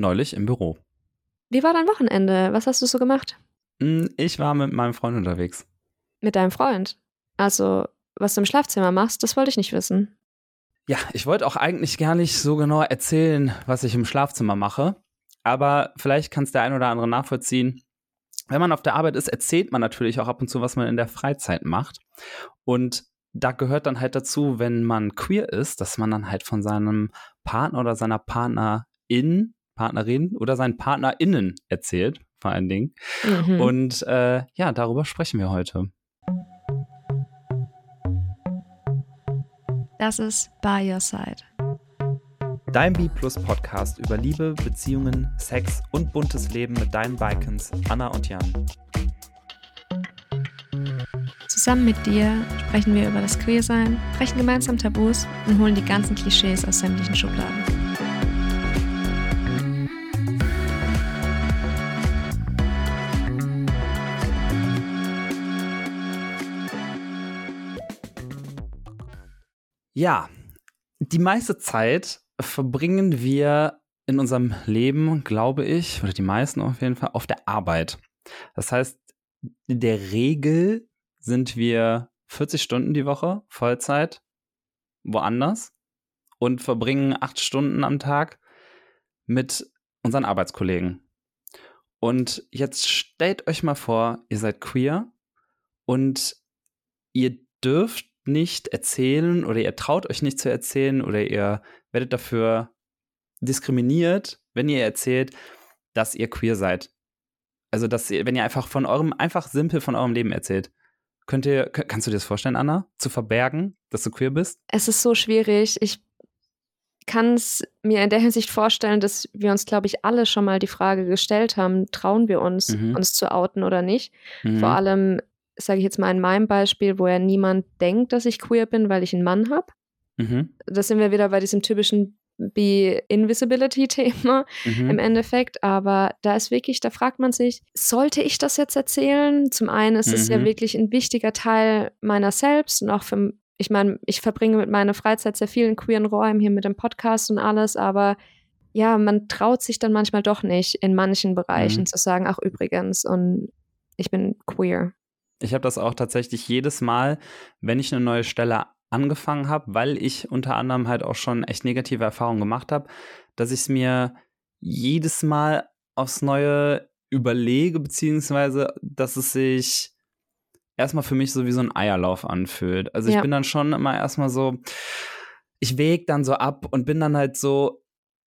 neulich im Büro. Wie war dein Wochenende? Was hast du so gemacht? Ich war mit meinem Freund unterwegs. Mit deinem Freund? Also, was du im Schlafzimmer machst, das wollte ich nicht wissen. Ja, ich wollte auch eigentlich gar nicht so genau erzählen, was ich im Schlafzimmer mache. Aber vielleicht kann es der ein oder andere nachvollziehen. Wenn man auf der Arbeit ist, erzählt man natürlich auch ab und zu, was man in der Freizeit macht. Und da gehört dann halt dazu, wenn man queer ist, dass man dann halt von seinem Partner oder seiner Partnerin oder seinen PartnerInnen erzählt, vor allen Dingen. Und ja, darüber sprechen wir heute. Das ist By Your Side. Dein B+ Podcast über Liebe, Beziehungen, Sex und buntes Leben mit deinen Bikens Anna und Jan. Zusammen mit dir sprechen wir über das Queersein, brechen gemeinsam Tabus und holen die ganzen Klischees aus sämtlichen Schubladen. Ja, die meiste Zeit verbringen wir in unserem Leben, glaube ich, oder die meisten auf jeden Fall, auf der Arbeit. Das heißt, in der Regel sind wir 40 Stunden die Woche, Vollzeit, woanders und verbringen 8 Stunden am Tag mit unseren Arbeitskollegen. Und jetzt stellt euch mal vor, ihr seid queer und ihr dürft nicht erzählen oder ihr traut euch nicht zu erzählen oder ihr werdet dafür diskriminiert, wenn ihr erzählt, dass ihr queer seid. Also, wenn ihr einfach simpel von eurem Leben erzählt. Kannst du dir das vorstellen, Anna, zu verbergen, dass du queer bist? Es ist so schwierig. Ich kann es mir in der Hinsicht vorstellen, dass wir uns, glaube ich, alle schon mal die Frage gestellt haben, trauen wir uns, uns zu outen oder nicht? Vor allem, sage ich jetzt mal in meinem Beispiel, wo ja niemand denkt, dass ich queer bin, weil ich einen Mann habe. Da sind wir wieder bei diesem typischen Be-Invisibility-Thema im Endeffekt, aber da fragt man sich, sollte ich das jetzt erzählen? Zum einen ist es ja wirklich ein wichtiger Teil meiner selbst und auch ich meine, ich verbringe mit meiner Freizeit sehr vielen queeren Räumen hier mit dem Podcast und alles, aber ja, man traut sich dann manchmal doch nicht, in manchen Bereichen zu sagen, ach übrigens, und ich bin queer. Ich habe das auch tatsächlich jedes Mal, wenn ich eine neue Stelle angefangen habe, weil ich unter anderem halt auch schon echt negative Erfahrungen gemacht habe, dass ich es mir jedes Mal aufs Neue überlege, beziehungsweise dass es sich erstmal für mich so wie so ein Eierlauf anfühlt. Also ich bin dann schon immer erstmal so, ich wäge dann so ab und bin dann halt so,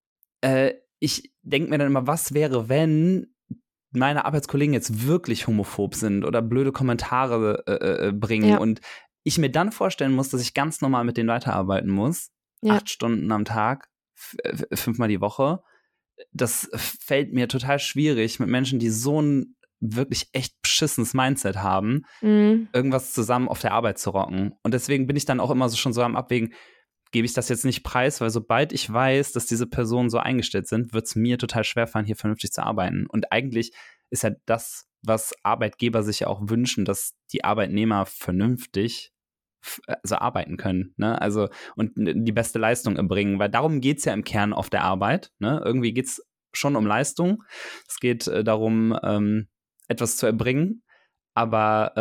ich denke mir dann immer, was wäre, wenn meine Arbeitskollegen jetzt wirklich homophob sind oder blöde Kommentare bringen und ich mir dann vorstellen muss, dass ich ganz normal mit denen weiterarbeiten muss, 8 Stunden am Tag, 5-mal die Woche. Das fällt mir total schwierig, mit Menschen, die so ein wirklich echt beschissenes Mindset haben, irgendwas zusammen auf der Arbeit zu rocken. Und deswegen bin ich dann auch immer so schon so am Abwägen, gebe ich das jetzt nicht preis, weil sobald ich weiß, dass diese Personen so eingestellt sind, wird es mir total schwerfallen, hier vernünftig zu arbeiten. Und eigentlich ist ja das, was Arbeitgeber sich ja auch wünschen, dass die Arbeitnehmer vernünftig arbeiten können, ne? Also und die beste Leistung erbringen, weil darum geht es ja im Kern auf der Arbeit, ne? Irgendwie geht es schon um Leistung. Es geht darum, etwas zu erbringen, aber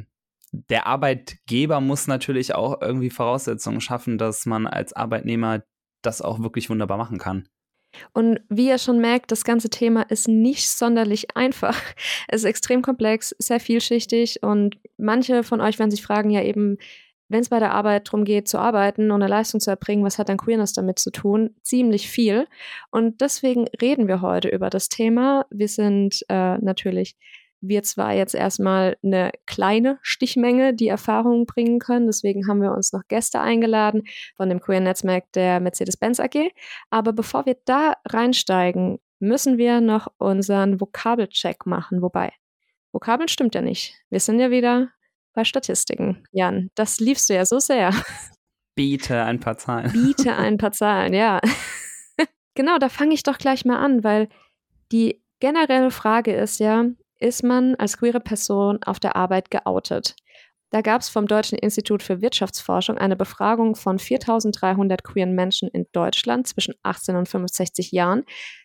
der Arbeitgeber muss natürlich auch irgendwie Voraussetzungen schaffen, dass man als Arbeitnehmer das auch wirklich wunderbar machen kann. Und wie ihr schon merkt, das ganze Thema ist nicht sonderlich einfach. Es ist extrem komplex, sehr vielschichtig und manche von euch werden sich fragen, ja eben, wenn es bei der Arbeit darum geht, zu arbeiten und eine Leistung zu erbringen, was hat dann Queerness damit zu tun? Ziemlich viel. Und deswegen reden wir heute über das Thema. Wir sind natürlich wir zwar jetzt erstmal eine kleine Stichmenge, die Erfahrungen bringen können. Deswegen haben wir uns noch Gäste eingeladen von dem Queer-Netzwerk der Mercedes-Benz AG. Aber bevor wir da reinsteigen, müssen wir noch unseren Vokabelcheck machen. Wobei, Vokabeln stimmt ja nicht. Wir sind ja wieder bei Statistiken. Jan, das liebst du ja so sehr. Biete ein paar Zahlen. Biete ein paar Zahlen, ja. Genau, da fange ich doch gleich mal an, weil die generelle Frage ist ja, ist man als queere Person auf der Arbeit geoutet? Da gab es vom Deutschen Institut für Wirtschaftsforschung eine Befragung von 4.300 queeren Menschen in Deutschland zwischen 18 und 65 Jahren.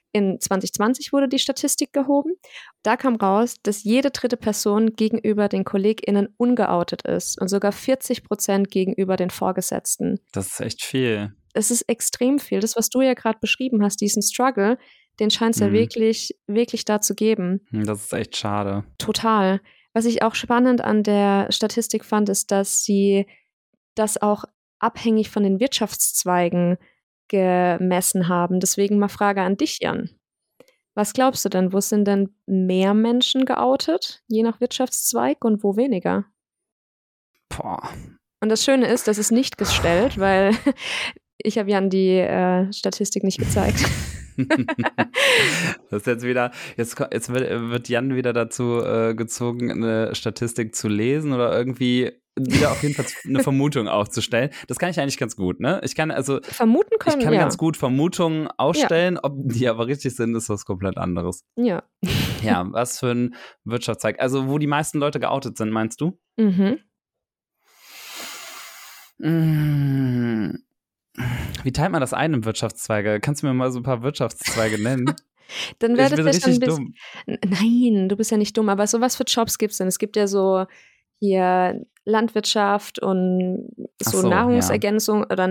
In 2020 wurde die Statistik gehoben. Da kam raus, dass jede dritte Person gegenüber den KollegInnen ungeoutet ist und sogar 40% gegenüber den Vorgesetzten. Das ist echt viel. Es ist extrem viel. Das, was du ja gerade beschrieben hast, diesen Struggle, den scheint es ja wirklich, wirklich da zu geben. Das ist echt schade. Total. Was ich auch spannend an der Statistik fand, ist, dass sie das auch abhängig von den Wirtschaftszweigen gemessen haben. Deswegen mal Frage an dich, Jan. Was glaubst du denn, wo sind denn mehr Menschen geoutet, je nach Wirtschaftszweig und wo weniger? Boah. Und das Schöne ist, das ist nicht gestellt, weil ich habe Jan die Statistik nicht gezeigt. Das ist jetzt wieder, jetzt wird Jan wieder dazu gezogen, eine Statistik zu lesen oder irgendwie wieder auf jeden Fall eine Vermutung aufzustellen. Das kann ich eigentlich ganz gut, ne? Ich kann ganz gut Vermutungen aufstellen, ob die aber richtig sind, ist was komplett anderes. Ja. Ja, was für ein Wirtschaftszweig. Also, wo die meisten Leute geoutet sind, meinst du? Wie teilt man das ein in Wirtschaftszweige? Kannst du mir mal so ein paar Wirtschaftszweige nennen? Dann wäre das richtig dumm. Nein, du bist ja nicht dumm, aber so was für Jobs gibt es denn? Es gibt ja so hier Landwirtschaft und so Nahrungsergänzung oder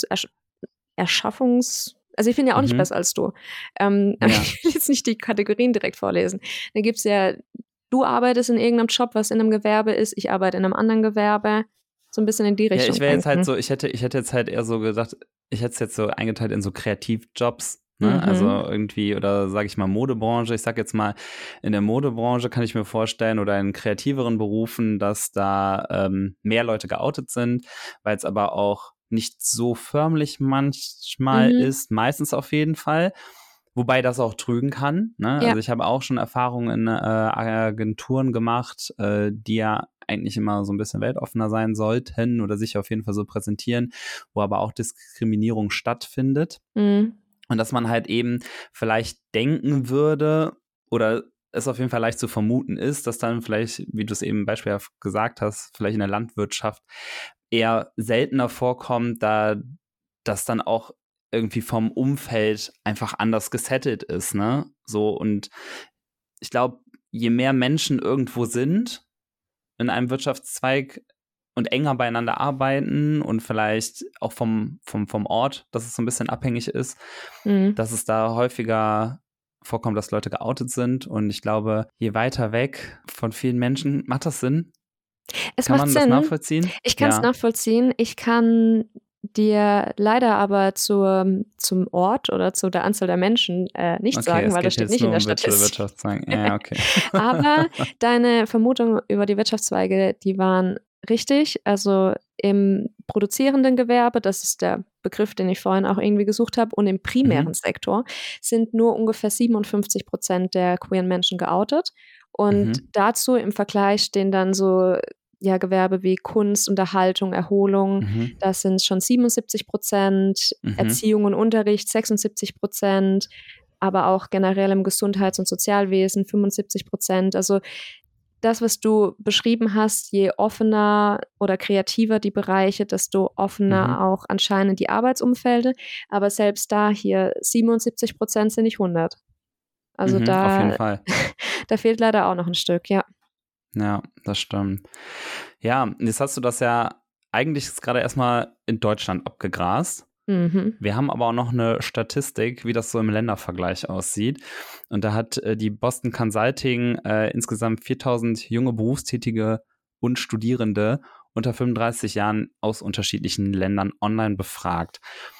Nahrungserschaffungs... Also ich bin ja auch nicht besser als du. Aber ich will jetzt nicht die Kategorien direkt vorlesen. Dann gibt es ja, du arbeitest in irgendeinem Job, was in einem Gewerbe ist, ich arbeite in einem anderen Gewerbe. So ein bisschen in die Richtung. Ja, ich wäre jetzt halt so, ich hätte jetzt halt eher so gesagt, ich hätte es jetzt so eingeteilt in so Kreativjobs, ne? Also irgendwie, oder sage ich mal Modebranche. Ich sag jetzt mal, in der Modebranche kann ich mir vorstellen, oder in kreativeren Berufen, dass da mehr Leute geoutet sind, weil es aber auch nicht so förmlich manchmal ist, meistens auf jeden Fall. Wobei das auch trügen kann, ne? Ja. Also ich habe auch schon Erfahrungen in Agenturen gemacht, die ja eigentlich immer so ein bisschen weltoffener sein sollten oder sich auf jeden Fall so präsentieren, wo aber auch Diskriminierung stattfindet. Und dass man halt eben vielleicht denken würde oder es auf jeden Fall leicht zu vermuten ist, dass dann vielleicht, wie du es eben beispielhaft gesagt hast, vielleicht in der Landwirtschaft eher seltener vorkommt, da das dann auch irgendwie vom Umfeld einfach anders gesettelt ist, ne? So, und ich glaube, je mehr Menschen irgendwo sind in einem Wirtschaftszweig und enger beieinander arbeiten und vielleicht auch vom Ort, dass es so ein bisschen abhängig ist, dass es da häufiger vorkommt, dass Leute geoutet sind. Und ich glaube, je weiter weg von vielen Menschen, macht das Sinn? Kann man das nachvollziehen? Ich kann es nachvollziehen. Ich kann dir leider aber zum Ort oder zu der Anzahl der Menschen nichts sagen, weil das steht nicht in der Statistik. Ja, okay. Aber deine Vermutungen über die Wirtschaftszweige, die waren richtig. Also im produzierenden Gewerbe, das ist der Begriff, den ich vorhin auch irgendwie gesucht habe, und im primären Sektor sind nur ungefähr 57% der queeren Menschen geoutet. Und dazu im Vergleich stehen dann so Gewerbe wie Kunst, Unterhaltung, Erholung, das sind schon 77%, Erziehung und Unterricht 76%, aber auch generell im Gesundheits- und Sozialwesen 75%. Also das, was du beschrieben hast, je offener oder kreativer die Bereiche, desto offener auch anscheinend die Arbeitsumfelder. Aber selbst da hier 77% sind nicht 100. Also auf jeden Fall. Da fehlt leider auch noch ein Stück, ja. Ja, das stimmt. Ja, jetzt hast du das ja eigentlich gerade erstmal in Deutschland abgegrast. Wir haben aber auch noch eine Statistik, wie das so im Ländervergleich aussieht. Und da hat die Boston Consulting insgesamt 4.000 junge Berufstätige und Studierende unter 35 Jahren aus unterschiedlichen Ländern online befragt.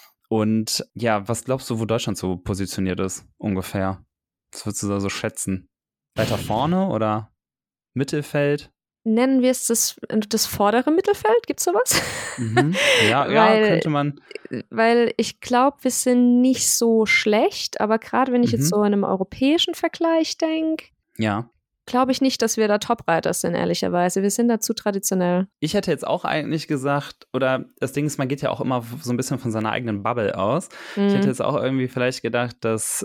Und ja, was glaubst du, wo Deutschland so positioniert ist ungefähr? Was würdest du da so schätzen? Weiter vorne oder Mittelfeld? Nennen wir es das vordere Mittelfeld? Gibt's sowas? Ja, könnte man. Weil ich glaube, wir sind nicht so schlecht, aber gerade wenn ich jetzt so in einem europäischen Vergleich denke, glaube ich nicht, dass wir da Topreiter sind, ehrlicherweise. Wir sind da zu traditionell. Ich hätte jetzt auch eigentlich gesagt, oder das Ding ist, man geht ja auch immer so ein bisschen von seiner eigenen Bubble aus. Ich hätte jetzt auch irgendwie vielleicht gedacht, dass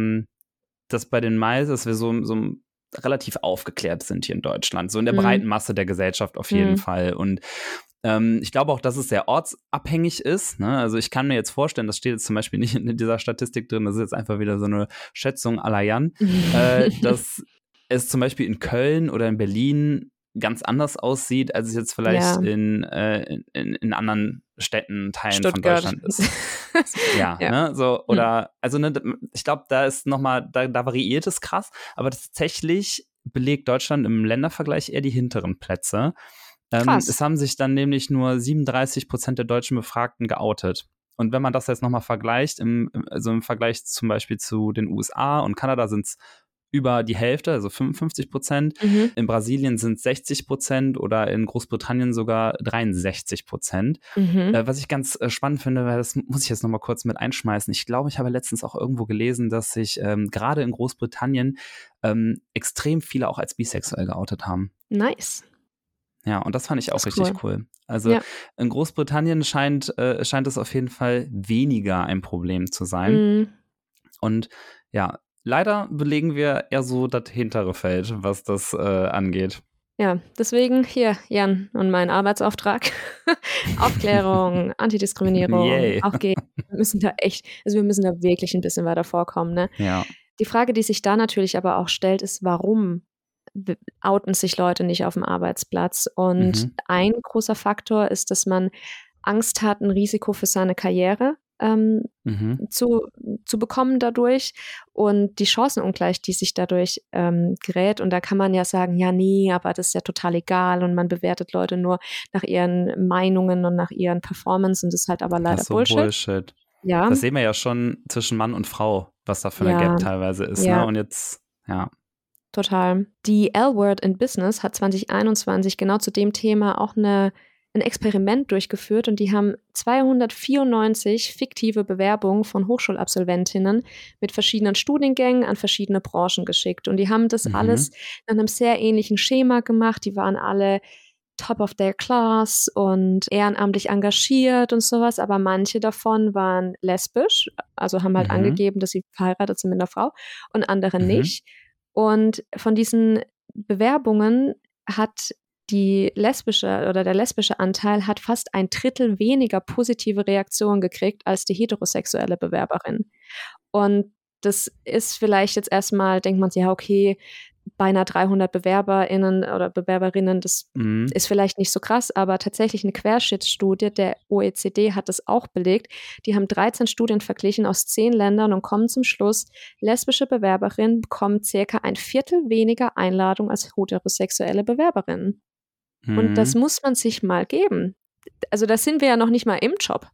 bei den Mais, dass wir so relativ aufgeklärt sind hier in Deutschland, so in der breiten Masse der Gesellschaft auf jeden Fall. Und Ich glaube auch, dass es sehr ortsabhängig ist. Ne? Also ich kann mir jetzt vorstellen, das steht jetzt zum Beispiel nicht in dieser Statistik drin, das ist jetzt einfach wieder so eine Schätzung à la Jan, dass es zum Beispiel in Köln oder in Berlin ganz anders aussieht, als es jetzt vielleicht in anderen Städten, Teilen Stuttgart. von Deutschland ist. Ja, Ja. ne, so, oder, also, ne, ich glaube, da ist nochmal, da variiert es krass, aber tatsächlich belegt Deutschland im Ländervergleich eher die hinteren Plätze. Krass. Es haben sich dann nämlich nur 37% der deutschen Befragten geoutet. Und wenn man das jetzt nochmal vergleicht, also im Vergleich zum Beispiel zu den USA und Kanada sind es über die Hälfte, also 55%. In Brasilien sind es 60% oder in Großbritannien sogar 63%. Was ich ganz spannend finde, weil das muss ich jetzt nochmal kurz mit einschmeißen. Ich glaube, ich habe letztens auch irgendwo gelesen, dass sich gerade in Großbritannien extrem viele auch als bisexuell geoutet haben. Nice. Ja, und das fand ich auch richtig cool. Also in Großbritannien scheint es auf jeden Fall weniger ein Problem zu sein. Und ja, leider belegen wir eher so das hintere Feld, was das angeht. Ja, deswegen hier, Jan, und mein Arbeitsauftrag. Aufklärung, Antidiskriminierung, Yay. auch gegen. Wir müssen da wirklich ein bisschen weiter vorkommen, ne? Ja. Die Frage, die sich da natürlich aber auch stellt, ist, warum outen sich Leute nicht auf dem Arbeitsplatz? Und ein großer Faktor ist, dass man Angst hat, ein Risiko für seine Karriere zu bekommen dadurch und die Chancenungleich, die sich dadurch gerät. Und da kann man ja sagen, ja, nee, aber das ist ja total egal und man bewertet Leute nur nach ihren Meinungen und nach ihren Performance und das ist halt aber leider Bullshit. Ja. Das sehen wir ja schon zwischen Mann und Frau, was da für eine Gap teilweise ist. Ne? Und jetzt, ja. Total. Die L-Word in Business hat 2021 genau zu dem Thema auch ein Experiment durchgeführt und die haben 294 fiktive Bewerbungen von Hochschulabsolventinnen mit verschiedenen Studiengängen an verschiedene Branchen geschickt. Und die haben das alles nach einem sehr ähnlichen Schema gemacht. Die waren alle top of their class und ehrenamtlich engagiert und sowas, aber manche davon waren lesbisch, also haben halt angegeben, dass sie verheiratet sind mit einer Frau und andere nicht. Und von diesen Bewerbungen hat der lesbische Anteil hat fast 1/3 weniger positive Reaktionen gekriegt als die heterosexuelle Bewerberin. Und das ist vielleicht jetzt erstmal, denkt man sich, ja, okay, beinahe 300 BewerberInnen oder Bewerberinnen, das ist vielleicht nicht so krass, aber tatsächlich eine Querschnittsstudie der OECD hat das auch belegt. Die haben 13 Studien verglichen aus 10 Ländern und kommen zum Schluss, lesbische Bewerberinnen bekommen circa 1/4 weniger Einladung als heterosexuelle Bewerberinnen. Und das muss man sich mal geben. Also da sind wir ja noch nicht mal im Job.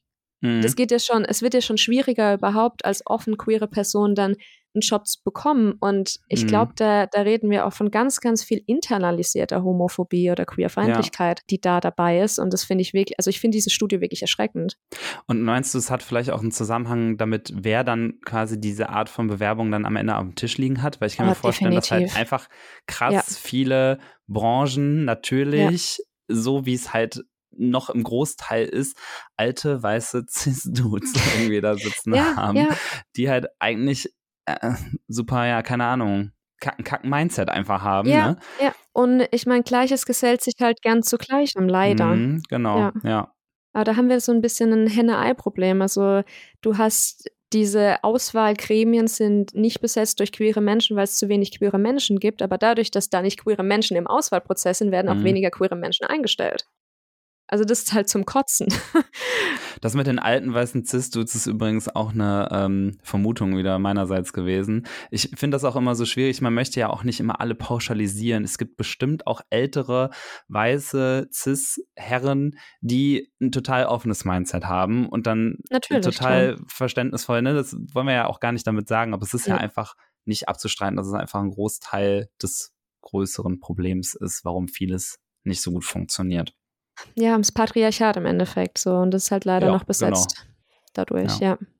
Es wird ja schon schwieriger überhaupt als offen queere Person dann einen Job zu bekommen. Und ich glaube, da reden wir auch von ganz, ganz viel internalisierter Homophobie oder Queerfeindlichkeit, die da dabei ist. Und das finde ich wirklich, also ich finde diese Studie wirklich erschreckend. Und meinst du, es hat vielleicht auch einen Zusammenhang damit, wer dann quasi diese Art von Bewerbung dann am Ende auf dem Tisch liegen hat? Weil ich kann mir vorstellen, dass halt einfach krass viele Branchen natürlich, so wie es halt noch im Großteil ist, alte, weiße Cis-Dudes irgendwie da sitzen haben, die halt eigentlich super, ja, keine Ahnung, Kack-Mindset einfach haben. Ja, und ich meine, Gleiches gesellt sich halt gern zu Gleichem, leider. Genau, ja. Aber da haben wir so ein bisschen ein Henne-Ei-Problem. Also du hast diese Auswahlgremien sind nicht besetzt durch queere Menschen, weil es zu wenig queere Menschen gibt, aber dadurch, dass da nicht queere Menschen im Auswahlprozess sind, werden auch weniger queere Menschen eingestellt. Also das ist halt zum Kotzen. Das mit den alten weißen Cis-Dudes ist übrigens auch eine Vermutung wieder meinerseits gewesen. Ich finde das auch immer so schwierig. Man möchte ja auch nicht immer alle pauschalisieren. Es gibt bestimmt auch ältere weiße Cis-Herren, die ein total offenes Mindset haben und dann total verständnisvoll. Ne? Das wollen wir ja auch gar nicht damit sagen, aber es ist ja einfach nicht abzustreiten, dass es einfach ein Großteil des größeren Problems ist, warum vieles nicht so gut funktioniert. Ja, das Patriarchat im Endeffekt so und das ist halt leider noch besetzt dadurch,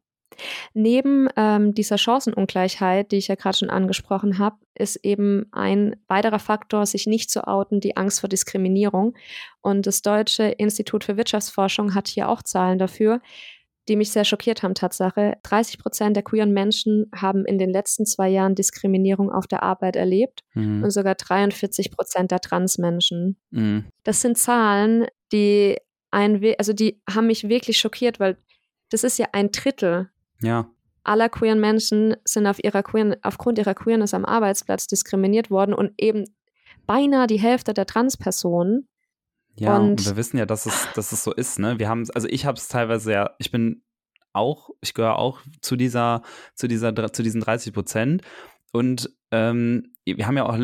Neben dieser Chancenungleichheit, die ich ja gerade schon angesprochen habe, ist eben ein weiterer Faktor, sich nicht zu outen, die Angst vor Diskriminierung. Und das Deutsche Institut für Wirtschaftsforschung hat hier auch Zahlen dafür, die mich sehr schockiert haben, Tatsache. 30% der queeren Menschen haben in den letzten 2 Jahren Diskriminierung auf der Arbeit erlebt und sogar 43% der Transmenschen. Das sind Zahlen, die die haben mich wirklich schockiert, weil das ist ja 1/3 aller queeren Menschen sind aufgrund ihrer Queerness am Arbeitsplatz diskriminiert worden und eben beinahe die Hälfte der Transpersonen. Ja, und wir wissen ja, dass es so ist, ne? Ich habe es teilweise ich gehöre auch zu diesen 30%. Und wir haben ja auch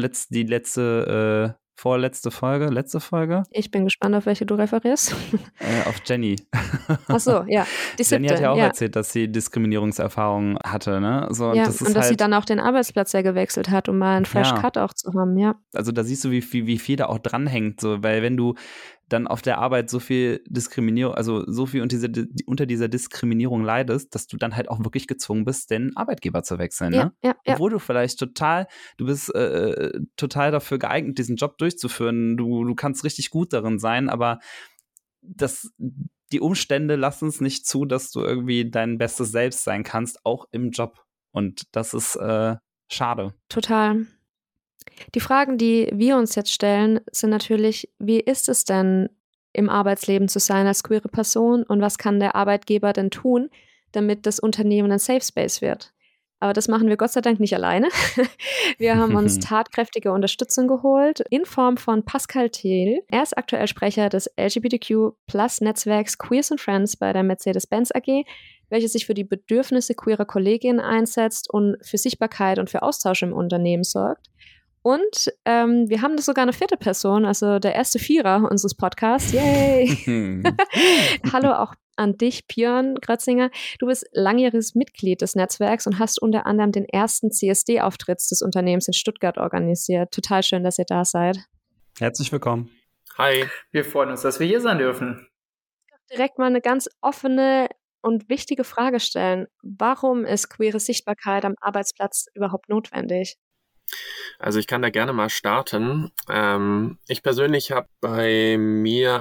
letzte Folge. Ich bin gespannt, auf welche du referierst. Auf Jenny. Ach so, ja. Die 7. Jenny hat ja auch erzählt, dass sie Diskriminierungserfahrungen hatte, ne? So, ja, und dass sie dann auch den Arbeitsplatz ja gewechselt hat, um mal einen Fresh Cut auch zu haben, ja. Also da siehst du, wie viel da auch dranhängt, so, weil wenn du dann auf der Arbeit so viel Diskriminierung, also so viel unter dieser Diskriminierung leidest, dass du dann halt auch wirklich gezwungen bist, den Arbeitgeber zu wechseln, ne? Ja. Obwohl du vielleicht du bist total dafür geeignet, diesen Job durchzuführen. Du kannst richtig gut darin sein, aber die Umstände lassen es nicht zu, dass du irgendwie dein bestes Selbst sein kannst, auch im Job. Und das ist schade. Total. Die Fragen, die wir uns jetzt stellen, sind natürlich, wie ist es denn, im Arbeitsleben zu sein als queere Person und was kann der Arbeitgeber denn tun, damit das Unternehmen ein Safe Space wird? Aber das machen wir Gott sei Dank nicht alleine. Wir haben uns tatkräftige Unterstützung geholt in Form von Pascal Thiel. Er ist aktuell Sprecher des LGBTQ+-Netzwerks Queers and Friends bei der Mercedes-Benz AG, welches sich für die Bedürfnisse queerer Kolleginnen einsetzt und für Sichtbarkeit und für Austausch im Unternehmen sorgt. Und wir haben sogar eine 4. Person, also der erste Vierer unseres Podcasts. Yay! Hallo auch an dich, Björn Grötzinger. Du bist langjähriges Mitglied des Netzwerks und hast unter anderem den ersten CSD-Auftritt des Unternehmens in Stuttgart organisiert. Total schön, dass ihr da seid. Herzlich willkommen. Hi. Wir freuen uns, dass wir hier sein dürfen. Direkt mal eine ganz offene und wichtige Frage stellen. Warum ist queere Sichtbarkeit am Arbeitsplatz überhaupt notwendig? Also ich kann da gerne mal starten. Ich persönlich habe bei mir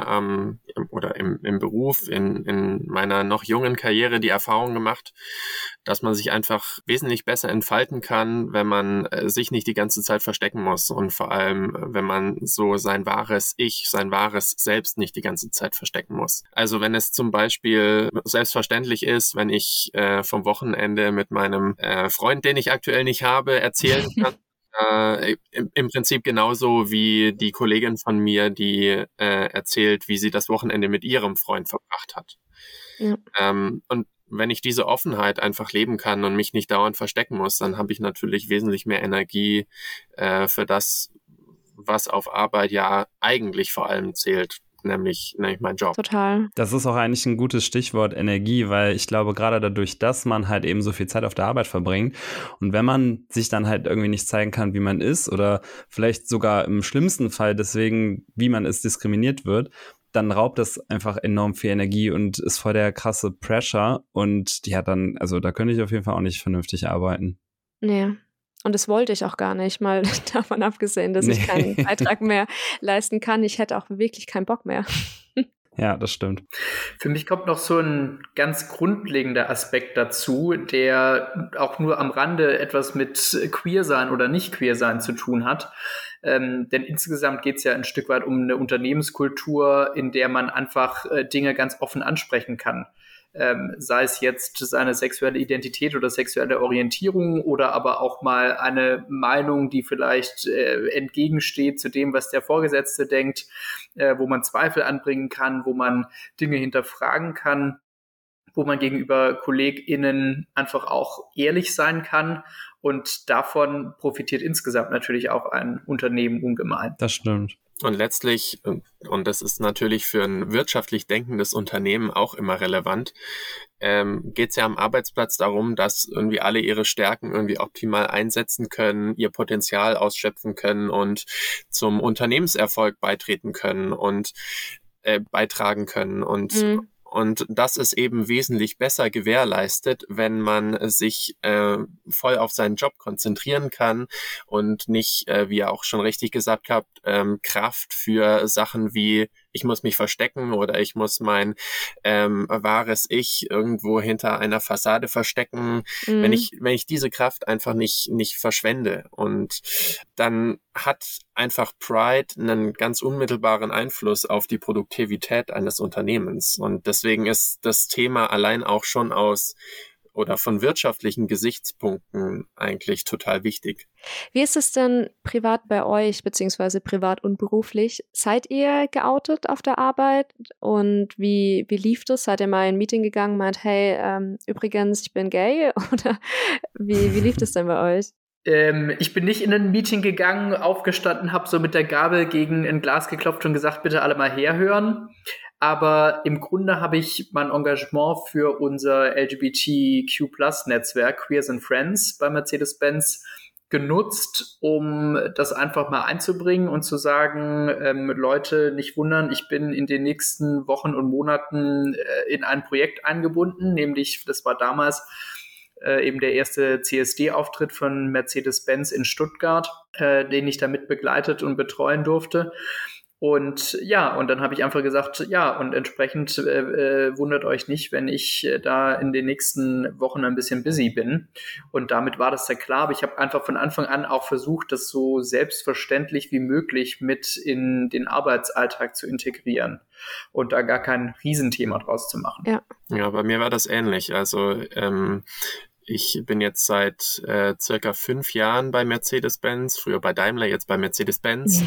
im Beruf, in meiner noch jungen Karriere die Erfahrung gemacht, dass man sich einfach wesentlich besser entfalten kann, wenn man sich nicht die ganze Zeit verstecken muss und vor allem, wenn man so sein wahres Ich, sein wahres Selbst nicht die ganze Zeit verstecken muss. Also wenn es zum Beispiel selbstverständlich ist, wenn ich vom Wochenende mit meinem Freund, den ich aktuell nicht habe, erzählen kann, im Prinzip genauso wie die Kollegin von mir, die erzählt, wie sie das Wochenende mit ihrem Freund verbracht hat. Ja. Und wenn ich diese Offenheit einfach leben kann und mich nicht dauernd verstecken muss, dann habe ich natürlich wesentlich mehr Energie für das, was auf Arbeit ja eigentlich vor allem zählt. Nämlich mein Job. Total. Das ist auch eigentlich ein gutes Stichwort Energie, weil ich glaube, gerade dadurch, dass man halt eben so viel Zeit auf der Arbeit verbringt und wenn man sich dann halt irgendwie nicht zeigen kann, wie man ist oder vielleicht sogar im schlimmsten Fall deswegen, wie man ist, diskriminiert wird, dann raubt das einfach enorm viel Energie und ist voll der krasse Pressure und ja, dann, also da könnte ich auf jeden Fall auch nicht vernünftig arbeiten. Nee. Und das wollte ich auch gar nicht, mal davon abgesehen, dass ich keinen Beitrag mehr leisten kann. Ich hätte auch wirklich keinen Bock mehr. Ja, das stimmt. Für mich kommt noch so ein ganz grundlegender Aspekt dazu, der auch nur am Rande etwas mit Queer-Sein oder Nicht-Queer-Sein zu tun hat. Denn insgesamt geht es ja ein Stück weit um eine Unternehmenskultur, in der man einfach Dinge ganz offen ansprechen kann. Sei es jetzt seine sexuelle Identität oder sexuelle Orientierung oder aber auch mal eine Meinung, die vielleicht entgegensteht zu dem, was der Vorgesetzte denkt, wo man Zweifel anbringen kann, wo man Dinge hinterfragen kann, wo man gegenüber KollegInnen einfach auch ehrlich sein kann. Und davon profitiert insgesamt natürlich auch ein Unternehmen ungemein. Das stimmt. Und letztlich, und das ist natürlich für ein wirtschaftlich denkendes Unternehmen auch immer relevant, geht es ja am Arbeitsplatz darum, dass irgendwie alle ihre Stärken irgendwie optimal einsetzen können, ihr Potenzial ausschöpfen können und zum Unternehmenserfolg beitreten können und beitragen können. Und das ist eben wesentlich besser gewährleistet, wenn man sich voll auf seinen Job konzentrieren kann und nicht, wie ihr auch schon richtig gesagt habt, Kraft für Sachen wie ich muss mich verstecken oder ich muss mein wahres Ich irgendwo hinter einer Fassade verstecken, wenn ich diese Kraft einfach nicht verschwende. Und dann hat einfach Pride einen ganz unmittelbaren Einfluss auf die Produktivität eines Unternehmens. Und deswegen ist das Thema allein auch schon von wirtschaftlichen Gesichtspunkten eigentlich total wichtig. Wie ist es denn privat bei euch, beziehungsweise privat und beruflich? Seid ihr geoutet auf der Arbeit und wie lief das? Seid ihr mal in ein Meeting gegangen, meint, hey, übrigens, ich bin gay? Oder wie lief das denn bei euch? Ich bin nicht in ein Meeting gegangen, aufgestanden, habe so mit der Gabel gegen ein Glas geklopft und gesagt, bitte alle mal herhören. Aber im Grunde habe ich mein Engagement für unser LGBTQ+-Netzwerk Queers and Friends bei Mercedes-Benz genutzt, um das einfach mal einzubringen und zu sagen, Leute, nicht wundern, ich bin in den nächsten Wochen und Monaten in ein Projekt eingebunden, nämlich, das war damals eben der erste CSD-Auftritt von Mercedes-Benz in Stuttgart, den ich damit begleitet und betreuen durfte. Und dann habe ich einfach gesagt, und entsprechend wundert euch nicht, wenn ich da in den nächsten Wochen ein bisschen busy bin. Und damit war das sehr klar. Aber ich habe einfach von Anfang an auch versucht, das so selbstverständlich wie möglich mit in den Arbeitsalltag zu integrieren und da gar kein Riesenthema draus zu machen. Ja, bei mir war das ähnlich. Also ich bin jetzt seit circa 5 Jahren bei Mercedes-Benz, früher bei Daimler, jetzt bei Mercedes-Benz.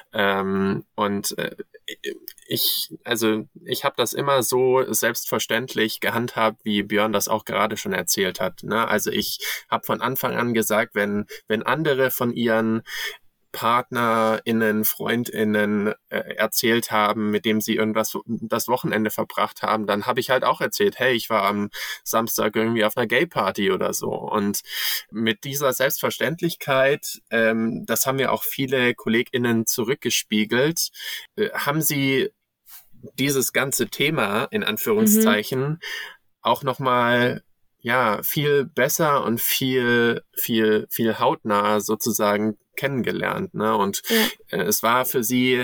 Ich habe das immer so selbstverständlich gehandhabt, wie Björn das auch gerade schon erzählt hat. Ne? Also ich habe von Anfang an gesagt, wenn andere von ihren PartnerInnen, FreundInnen erzählt haben, mit dem sie irgendwas das Wochenende verbracht haben, dann habe ich halt auch erzählt, hey, ich war am Samstag irgendwie auf einer Gay-Party oder so. Und mit dieser Selbstverständlichkeit, das haben mir auch viele KollegInnen zurückgespiegelt, haben sie dieses ganze Thema, in Anführungszeichen, auch nochmal viel besser und viel hautnah sozusagen kennengelernt, ne? Und es war für sie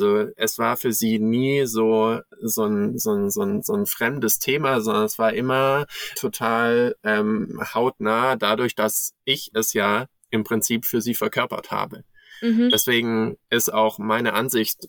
nie so ein fremdes Thema, sondern es war immer total hautnah, dadurch, dass ich es ja im Prinzip für sie verkörpert habe. Deswegen ist auch meine Ansicht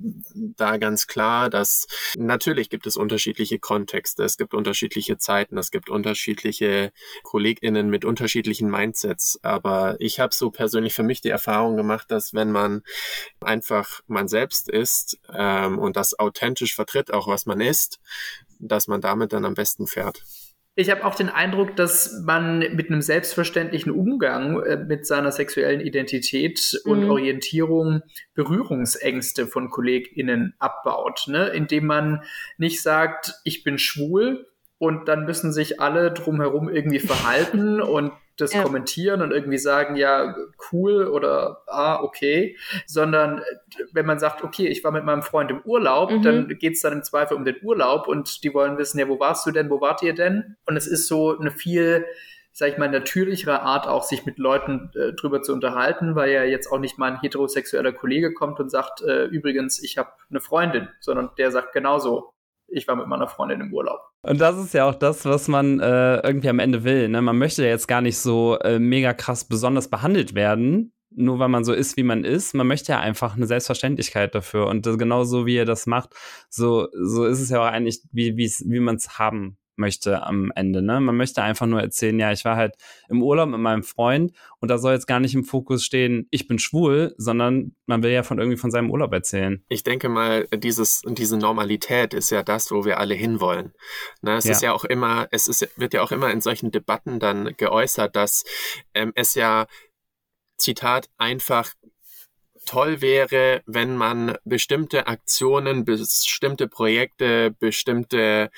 da ganz klar, dass natürlich gibt es unterschiedliche Kontexte, es gibt unterschiedliche Zeiten, es gibt unterschiedliche KollegInnen mit unterschiedlichen Mindsets, aber ich habe so persönlich für mich die Erfahrung gemacht, dass wenn man einfach man selbst ist und das authentisch vertritt, auch was man ist, dass man damit dann am besten fährt. Ich habe auch den Eindruck, dass man mit einem selbstverständlichen Umgang mit seiner sexuellen Identität und Orientierung Berührungsängste von KollegInnen abbaut, ne? Indem man nicht sagt, ich bin schwul und dann müssen sich alle drumherum irgendwie verhalten und das kommentieren und irgendwie sagen, ja, cool oder okay, sondern wenn man sagt, okay, ich war mit meinem Freund im Urlaub, dann geht's dann im Zweifel um den Urlaub und die wollen wissen, ja, wo warst du denn, wo wart ihr denn? Und es ist so eine viel, sag ich mal, natürlichere Art auch, sich mit Leuten drüber zu unterhalten, weil ja jetzt auch nicht mal ein heterosexueller Kollege kommt und sagt, übrigens, ich habe eine Freundin, sondern der sagt genauso, ich war mit meiner Freundin im Urlaub. Und das ist ja auch das, was man irgendwie am Ende will. Ne? Man möchte ja jetzt gar nicht so mega krass besonders behandelt werden, nur weil man so ist, wie man ist. Man möchte ja einfach eine Selbstverständlichkeit dafür. Und genauso wie ihr das macht, so ist es ja auch eigentlich, wie man es haben möchte am Ende. Ne? Man möchte einfach nur erzählen, ja, ich war halt im Urlaub mit meinem Freund und da soll jetzt gar nicht im Fokus stehen, ich bin schwul, sondern man will ja irgendwie von seinem Urlaub erzählen. Ich denke mal, diese Normalität ist ja das, wo wir alle hinwollen. Ne, ist ja auch immer, wird ja auch immer in solchen Debatten dann geäußert, dass es ja, Zitat, einfach toll wäre, wenn man bestimmte Aktionen, bestimmte Projekte, bestimmte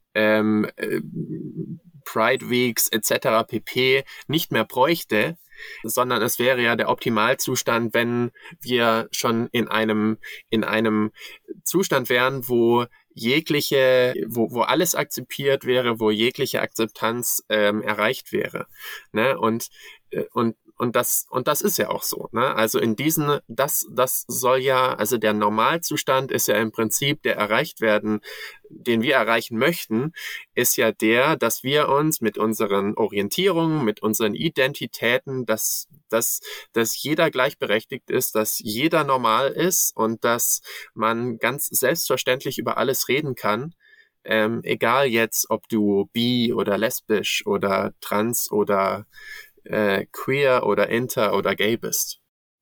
Pride Weeks etc. pp. Nicht mehr bräuchte, sondern es wäre ja der Optimalzustand, wenn wir schon in einem Zustand wären, wo alles akzeptiert wäre, wo jegliche Akzeptanz erreicht wäre. Ne? Und das ist ja auch so, ne? Also das soll ja, also der Normalzustand ist ja im Prinzip der erreicht werden, den wir erreichen möchten, ist ja der, dass wir uns mit unseren Orientierungen, mit unseren Identitäten, dass jeder gleichberechtigt ist, dass jeder normal ist und dass man ganz selbstverständlich über alles reden kann. Egal jetzt, ob du bi oder lesbisch oder trans oder queer oder inter oder gay bist.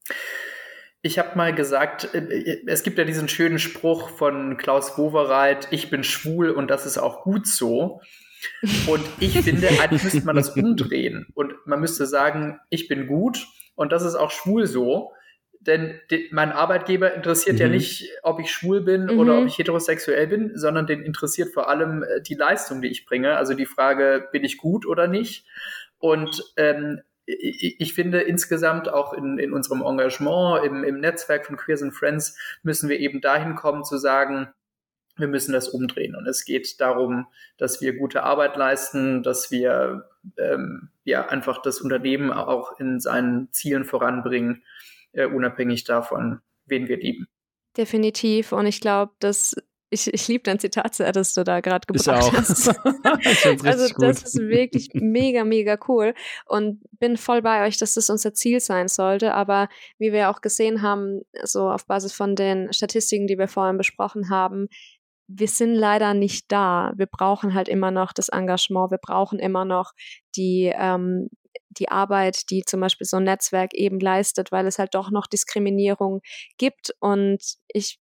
Ich habe mal gesagt, es gibt ja diesen schönen Spruch von Klaus Wowereit, ich bin schwul und das ist auch gut so. Und ich finde, eigentlich müsste man das umdrehen. Und man müsste sagen, ich bin gut und das ist auch schwul so. Denn mein Arbeitgeber interessiert ja nicht, ob ich schwul bin oder ob ich heterosexuell bin, sondern den interessiert vor allem die Leistung, die ich bringe. Also die Frage, bin ich gut oder nicht? Und ich finde insgesamt auch in unserem Engagement, im Netzwerk von Queers and Friends, müssen wir eben dahin kommen zu sagen, wir müssen das umdrehen. Und es geht darum, dass wir gute Arbeit leisten, dass wir einfach das Unternehmen auch in seinen Zielen voranbringen, unabhängig davon, wen wir lieben. Definitiv. Und ich glaube, dass ich liebe dein Zitat sehr, das du da gerade gebracht hast. Ich find's richtig gut. Das ist wirklich mega, mega cool und bin voll bei euch, dass das unser Ziel sein sollte. Aber wie wir auch gesehen haben, so auf Basis von den Statistiken, die wir vorhin besprochen haben, wir sind leider nicht da. Wir brauchen halt immer noch das Engagement. Wir brauchen immer noch die Arbeit, die zum Beispiel so ein Netzwerk eben leistet, weil es halt doch noch Diskriminierung gibt. Und ich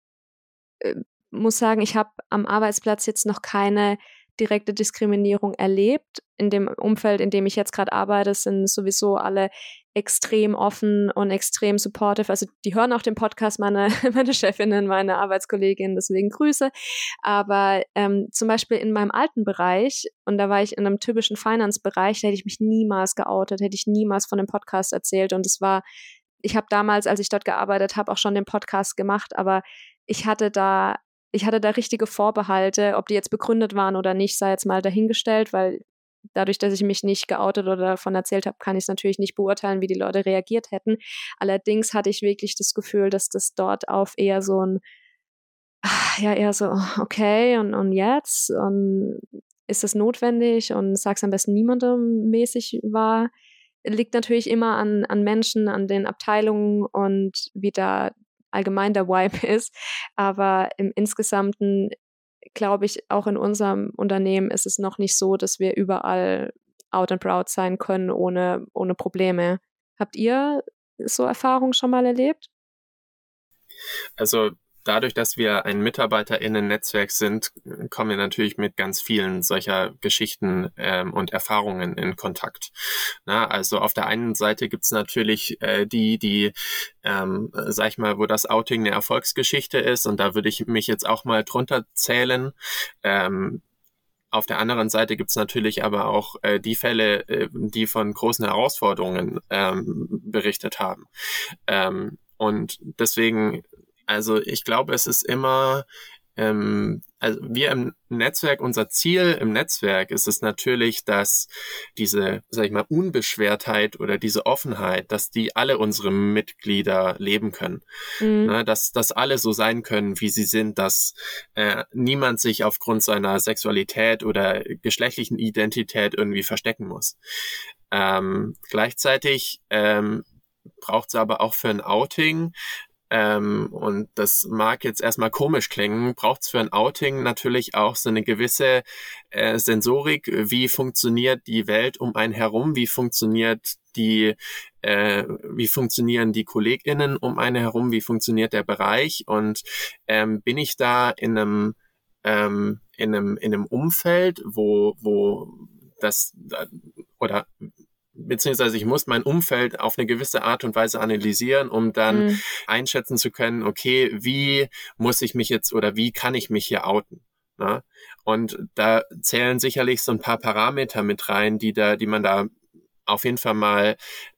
muss sagen, ich habe am Arbeitsplatz jetzt noch keine direkte Diskriminierung erlebt. In dem Umfeld, in dem ich jetzt gerade arbeite, sind sowieso alle extrem offen und extrem supportive. Also die hören auch den Podcast, meine Chefinnen, meine Arbeitskolleginnen, deswegen Grüße. Aber zum Beispiel in meinem alten Bereich, und da war ich in einem typischen Finance-Bereich, da hätte ich mich niemals geoutet, hätte ich niemals von dem Podcast erzählt. Und ich habe damals, als ich dort gearbeitet habe, auch schon den Podcast gemacht, aber ich hatte da richtige Vorbehalte, ob die jetzt begründet waren oder nicht, sei jetzt mal dahingestellt, weil dadurch, dass ich mich nicht geoutet oder davon erzählt habe, kann ich es natürlich nicht beurteilen, wie die Leute reagiert hätten. Allerdings hatte ich wirklich das Gefühl, dass das dort auf eher so ein, eher so, okay, und jetzt? Und ist das notwendig? Und sag's am besten niemandem mäßig war. Liegt natürlich immer an Menschen, an den Abteilungen und wie da allgemein der Vibe ist. Aber im Insgesamten glaube ich, auch in unserem Unternehmen ist es noch nicht so, dass wir überall out and proud sein können ohne Probleme. Habt ihr so Erfahrungen schon mal erlebt? Also dadurch, dass wir ein MitarbeiterInnen-Netzwerk sind, kommen wir natürlich mit ganz vielen solcher Geschichten und Erfahrungen in Kontakt. Also auf der einen Seite gibt's natürlich die sag ich mal, wo das Outing eine Erfolgsgeschichte ist, und da würde ich mich jetzt auch mal drunter zählen. Auf der anderen Seite gibt's natürlich aber auch die Fälle, die von großen Herausforderungen berichtet haben. Und deswegen, also ich glaube, es ist immer, also wir im Netzwerk, unser Ziel im Netzwerk ist es natürlich, dass diese, sag ich mal, Unbeschwertheit oder diese Offenheit, dass die alle unsere Mitglieder leben können. Dass alle so sein können, wie sie sind, dass niemand sich aufgrund seiner Sexualität oder geschlechtlichen Identität irgendwie verstecken muss. Gleichzeitig braucht es aber auch für ein Outing, und das mag jetzt erstmal komisch klingen, braucht es für ein Outing natürlich auch so eine gewisse Sensorik. Wie funktioniert die Welt um einen herum? Wie funktionieren die KollegInnen um einen herum? Wie funktioniert der Bereich? Und bin ich da in einem Umfeld, wo das oder beziehungsweise ich muss mein Umfeld auf eine gewisse Art und Weise analysieren, um dann einschätzen zu können, okay, wie muss ich mich jetzt oder wie kann ich mich hier outen? Ne? Und da zählen sicherlich so ein paar Parameter mit rein, die man da auf jeden Fall mal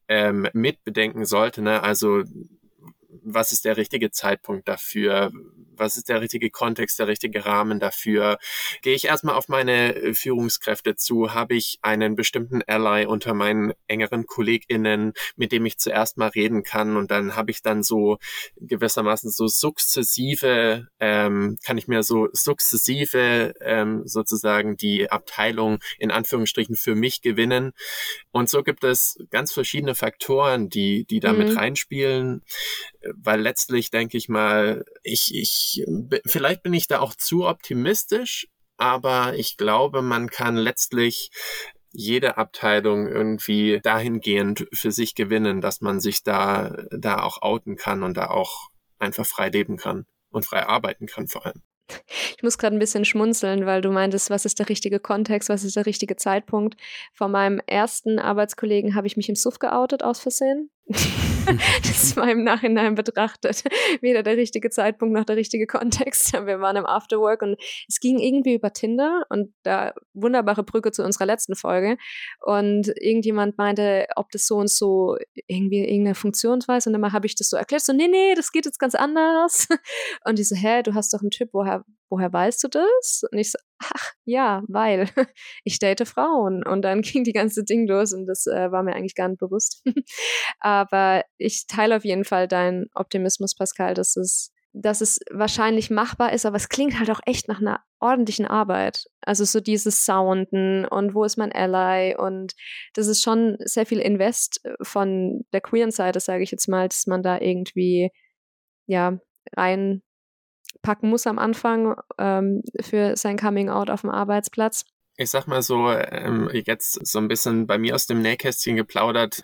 mit bedenken sollte. Ne? Also was ist der richtige Zeitpunkt dafür? was ist der richtige Kontext, der richtige Rahmen dafür? Gehe ich erstmal auf meine Führungskräfte zu? Habe ich einen bestimmten Ally unter meinen engeren KollegInnen, mit dem ich zuerst mal reden kann? Und dann habe ich dann so gewissermaßen so sukzessive, kann ich mir so sukzessive sozusagen die Abteilung in Anführungsstrichen für mich gewinnen. Und so gibt es ganz verschiedene Faktoren, die da mit reinspielen, weil letztlich denke ich mal, vielleicht bin ich da auch zu optimistisch, aber ich glaube, man kann letztlich jede Abteilung irgendwie dahingehend für sich gewinnen, dass man sich da auch outen kann und da auch einfach frei leben kann und frei arbeiten kann vor allem. Ich muss gerade ein bisschen schmunzeln, weil du meintest, was ist der richtige Kontext, was ist der richtige Zeitpunkt. Von meinem ersten Arbeitskollegen habe ich mich im Suff geoutet aus Versehen. Das war im Nachhinein betrachtet weder der richtige Zeitpunkt noch der richtige Kontext. Wir waren im Afterwork und es ging irgendwie über Tinder und da wunderbare Brücke zu unserer letzten Folge und irgendjemand meinte, ob das so und so irgendwie irgendeine Funktionsweise und dann habe ich das so erklärt, so nee, das geht jetzt ganz anders und die so, du hast doch einen Typ, woher weißt du das? Und ich so, ach ja, weil ich date Frauen und dann ging die ganze Ding los und das war mir eigentlich gar nicht bewusst. Aber ich teile auf jeden Fall deinen Optimismus, Pascal, dass es wahrscheinlich machbar ist, aber es klingt halt auch echt nach einer ordentlichen Arbeit. Also so dieses Sounden und wo ist mein Ally und das ist schon sehr viel Invest von der queeren Seite, sage ich jetzt mal, dass man da irgendwie reinpacken muss am Anfang für sein Coming-out auf dem Arbeitsplatz. Ich sag mal so, jetzt so ein bisschen bei mir aus dem Nähkästchen geplaudert.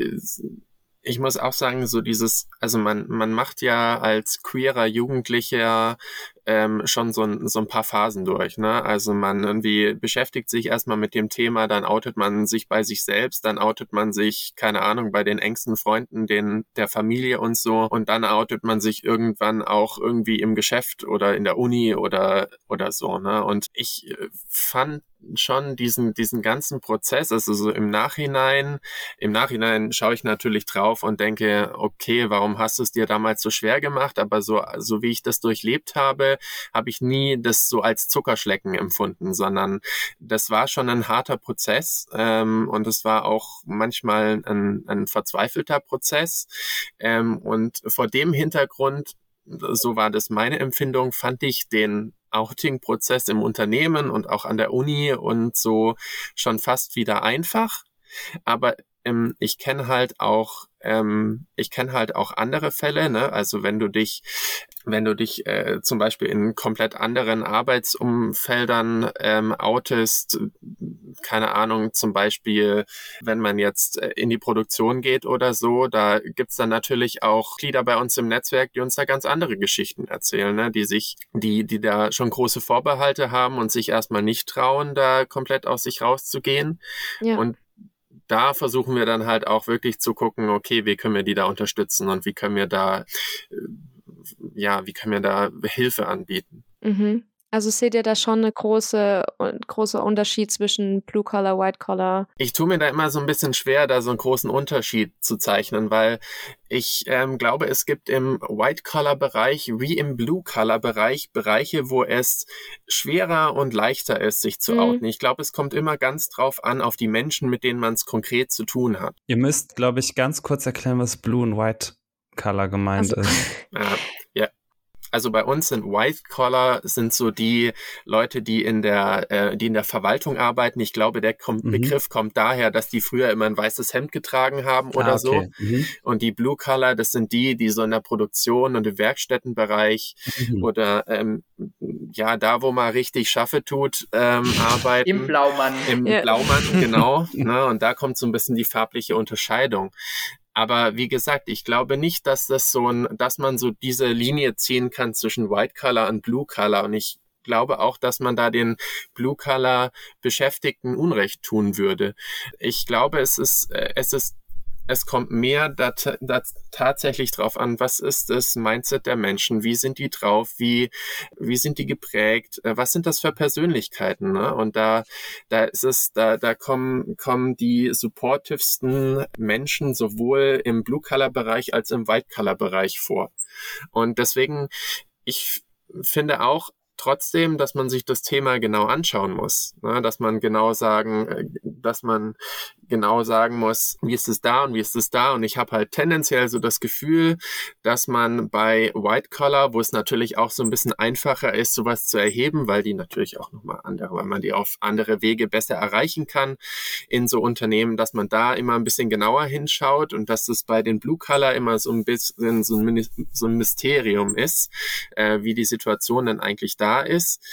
Ich muss auch sagen, so also man macht ja als queerer Jugendlicher schon so ein paar Phasen durch, ne? Also man irgendwie beschäftigt sich erstmal mit dem Thema, dann outet man sich bei sich selbst, dann outet man sich, keine Ahnung, bei den engsten Freunden, der Familie und so, und dann outet man sich irgendwann auch irgendwie im Geschäft oder in der Uni oder so, ne? Und ich fand schon diesen ganzen Prozess, also so im Nachhinein schaue ich natürlich drauf und denke, okay, warum hast du es dir damals so schwer gemacht? Aber so wie ich das durchlebt habe ich nie das so als Zuckerschlecken empfunden, sondern das war schon ein harter Prozess und es war auch manchmal ein verzweifelter Prozess und vor dem Hintergrund, so war das meine Empfindung, fand ich den Outing-Prozess im Unternehmen und auch an der Uni und so schon fast wieder einfach. Aber ich kenne halt auch andere Fälle, ne? Also wenn du dich zum Beispiel in komplett anderen Arbeitsumfeldern outest, keine Ahnung, zum Beispiel, wenn man jetzt in die Produktion geht oder so, da gibt's dann natürlich auch Glieder bei uns im Netzwerk, die uns da ganz andere Geschichten erzählen, ne? Die da schon große Vorbehalte haben und sich erstmal nicht trauen, da komplett aus sich rauszugehen. Ja. Und da versuchen wir dann halt auch wirklich zu gucken, okay, wie können wir die da unterstützen und wie können wir da Hilfe anbieten. Mhm. Also seht ihr da schon eine großer Unterschied zwischen Blue Collar, White Collar? Ich tue mir da immer so ein bisschen schwer, da so einen großen Unterschied zu zeichnen, weil ich glaube, es gibt im White Collar Bereich wie im Blue Collar Bereich Bereiche, wo es schwerer und leichter ist, sich zu outen. Ich glaube, es kommt immer ganz drauf an, auf die Menschen, mit denen man es konkret zu tun hat. Ihr müsst, glaube ich, ganz kurz erklären, was Blue und White Collar gemeint ist. Ja. Also bei uns sind White Collar sind so die Leute, die in der Verwaltung arbeiten. Ich glaube, der Begriff kommt daher, dass die früher immer ein weißes Hemd getragen haben oder so. Und die Blue Collar, das sind die so in der Produktion und im Werkstättenbereich oder da, wo man richtig Schaffe tut, arbeiten. Im Blaumann. Blaumann, genau. Ne? Und da kommt so ein bisschen die farbliche Unterscheidung. Aber wie gesagt, ich glaube nicht, dass dass man so diese Linie ziehen kann zwischen White Collar und Blue Collar. Und ich glaube auch, dass man da den Blue Collar Beschäftigten Unrecht tun würde. Ich glaube, es kommt mehr da tatsächlich drauf an, was ist das Mindset der Menschen, wie sind die drauf, wie sind die geprägt, was sind das für Persönlichkeiten, ne? Und da kommen die supportivsten Menschen sowohl im Blue-Color-Bereich als im White-Color-Bereich vor. Und deswegen, ich finde auch trotzdem, dass man sich das Thema genau anschauen muss, ne? Dass man genau sagen muss, wie ist es da und wie ist es da, und ich habe halt tendenziell so das Gefühl, dass man bei White Collar, wo es natürlich auch so ein bisschen einfacher ist, sowas zu erheben, weil die natürlich auch nochmal weil man die auf andere Wege besser erreichen kann in so Unternehmen, dass man da immer ein bisschen genauer hinschaut und dass das bei den Blue Collar immer so ein bisschen so ein Mysterium ist, wie die Situation denn eigentlich da ist.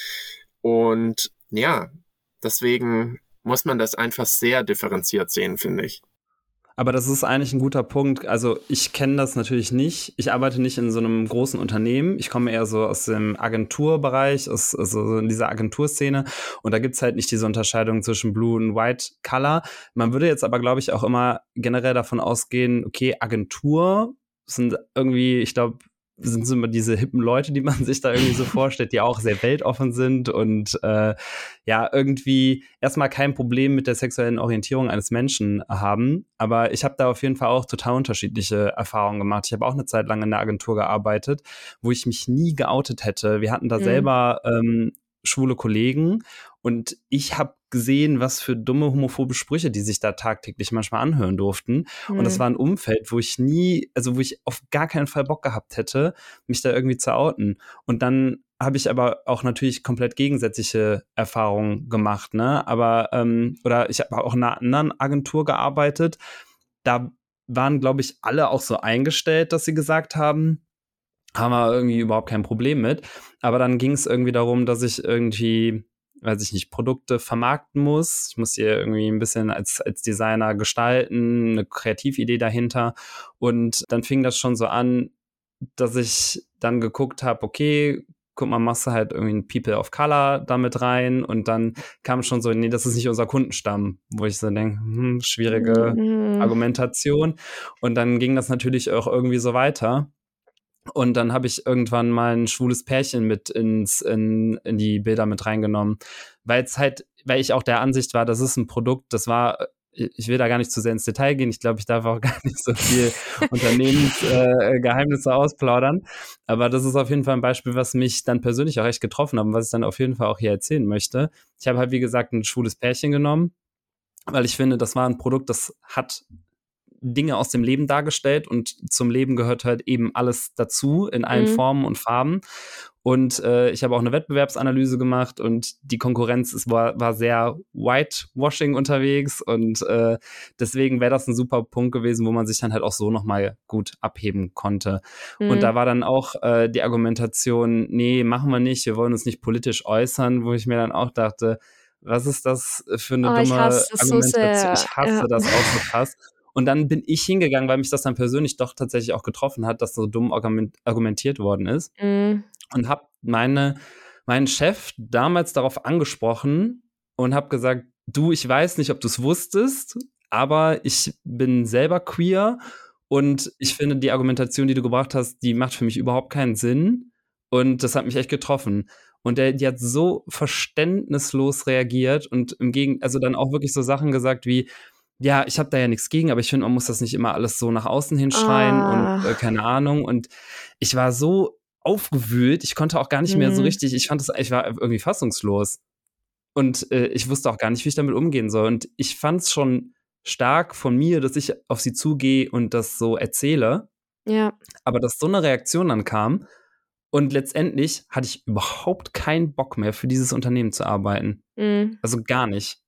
Und ja, deswegen muss man das einfach sehr differenziert sehen, finde ich. Aber das ist eigentlich ein guter Punkt. Also ich kenne das natürlich nicht. Ich arbeite nicht in so einem großen Unternehmen. Ich komme eher so aus dem Agenturbereich, also in dieser Agenturszene. Und da gibt's halt nicht diese Unterscheidung zwischen Blue und White Color. Man würde jetzt aber, glaube ich, auch immer generell davon ausgehen, okay, Agentur sind irgendwie, ich glaube, sind so immer diese hippen Leute, die man sich da irgendwie so vorstellt, die auch sehr weltoffen sind und ja, irgendwie erstmal kein Problem mit der sexuellen Orientierung eines Menschen haben. Aber ich habe da auf jeden Fall auch total unterschiedliche Erfahrungen gemacht. Ich habe auch eine Zeit lang in der Agentur gearbeitet, wo ich mich nie geoutet hätte. Wir hatten da selber schwule Kollegen und ich habe gesehen, was für dumme homophobe Sprüche die sich da tagtäglich manchmal anhören durften. Und das war ein Umfeld, wo ich auf gar keinen Fall Bock gehabt hätte, mich da irgendwie zu outen. Und dann habe ich aber auch natürlich komplett gegensätzliche Erfahrungen gemacht, ne? Aber, oder ich habe auch in einer anderen Agentur gearbeitet. Da waren, glaube ich, alle auch so eingestellt, dass sie gesagt haben wir irgendwie überhaupt kein Problem mit. Aber dann ging es irgendwie darum, dass ich irgendwie, weiß ich nicht, Produkte vermarkten muss. Ich muss hier irgendwie ein bisschen als Designer gestalten, eine Kreatividee dahinter. Und dann fing das schon so an, dass ich dann geguckt habe, okay, guck mal, machst du halt irgendwie ein People of Color damit rein. Und dann kam schon so, nee, das ist nicht unser Kundenstamm. Wo ich so denke, schwierige Argumentation. Und dann ging das natürlich auch irgendwie so weiter. Und dann habe ich irgendwann mal ein schwules Pärchen mit in die Bilder mit reingenommen. Weil ich auch der Ansicht war, das ist ein Produkt, ich will da gar nicht zu sehr ins Detail gehen. Ich glaube, ich darf auch gar nicht so viel Unternehmensgeheimnisse ausplaudern. Aber das ist auf jeden Fall ein Beispiel, was mich dann persönlich auch echt getroffen hat und was ich dann auf jeden Fall auch hier erzählen möchte. Ich habe halt, wie gesagt, ein schwules Pärchen genommen, weil ich finde, das war ein Produkt, das hat Dinge aus dem Leben dargestellt und zum Leben gehört halt eben alles dazu in allen Formen und Farben. Und ich habe auch eine Wettbewerbsanalyse gemacht und die Konkurrenz war sehr whitewashing unterwegs und deswegen wäre das ein super Punkt gewesen, wo man sich dann halt auch so nochmal gut abheben konnte. Und da war dann auch die Argumentation, nee, machen wir nicht, wir wollen uns nicht politisch äußern, wo ich mir dann auch dachte, was ist das für eine dumme Argumentation? So sehr. Ich hasse das auch so krass. Und dann bin ich hingegangen, weil mich das dann persönlich doch tatsächlich auch getroffen hat, dass so dumm argumentiert worden ist. Und habe meinen Chef damals darauf angesprochen und habe gesagt, du, ich weiß nicht, ob du es wusstest, aber ich bin selber queer und ich finde, die Argumentation, die du gebracht hast, die macht für mich überhaupt keinen Sinn. Und das hat mich echt getroffen. Und die hat so verständnislos reagiert und also dann auch wirklich so Sachen gesagt wie, ja, ich habe da ja nichts gegen, aber ich finde, man muss das nicht immer alles so nach außen hinschreien und keine Ahnung. Und ich war so aufgewühlt, ich konnte auch gar nicht mehr so richtig, ich war irgendwie fassungslos. Und ich wusste auch gar nicht, wie ich damit umgehen soll. Und ich fand es schon stark von mir, dass ich auf sie zugehe und das so erzähle. Ja. Aber dass so eine Reaktion dann kam und letztendlich hatte ich überhaupt keinen Bock mehr, für dieses Unternehmen zu arbeiten. Also gar nicht.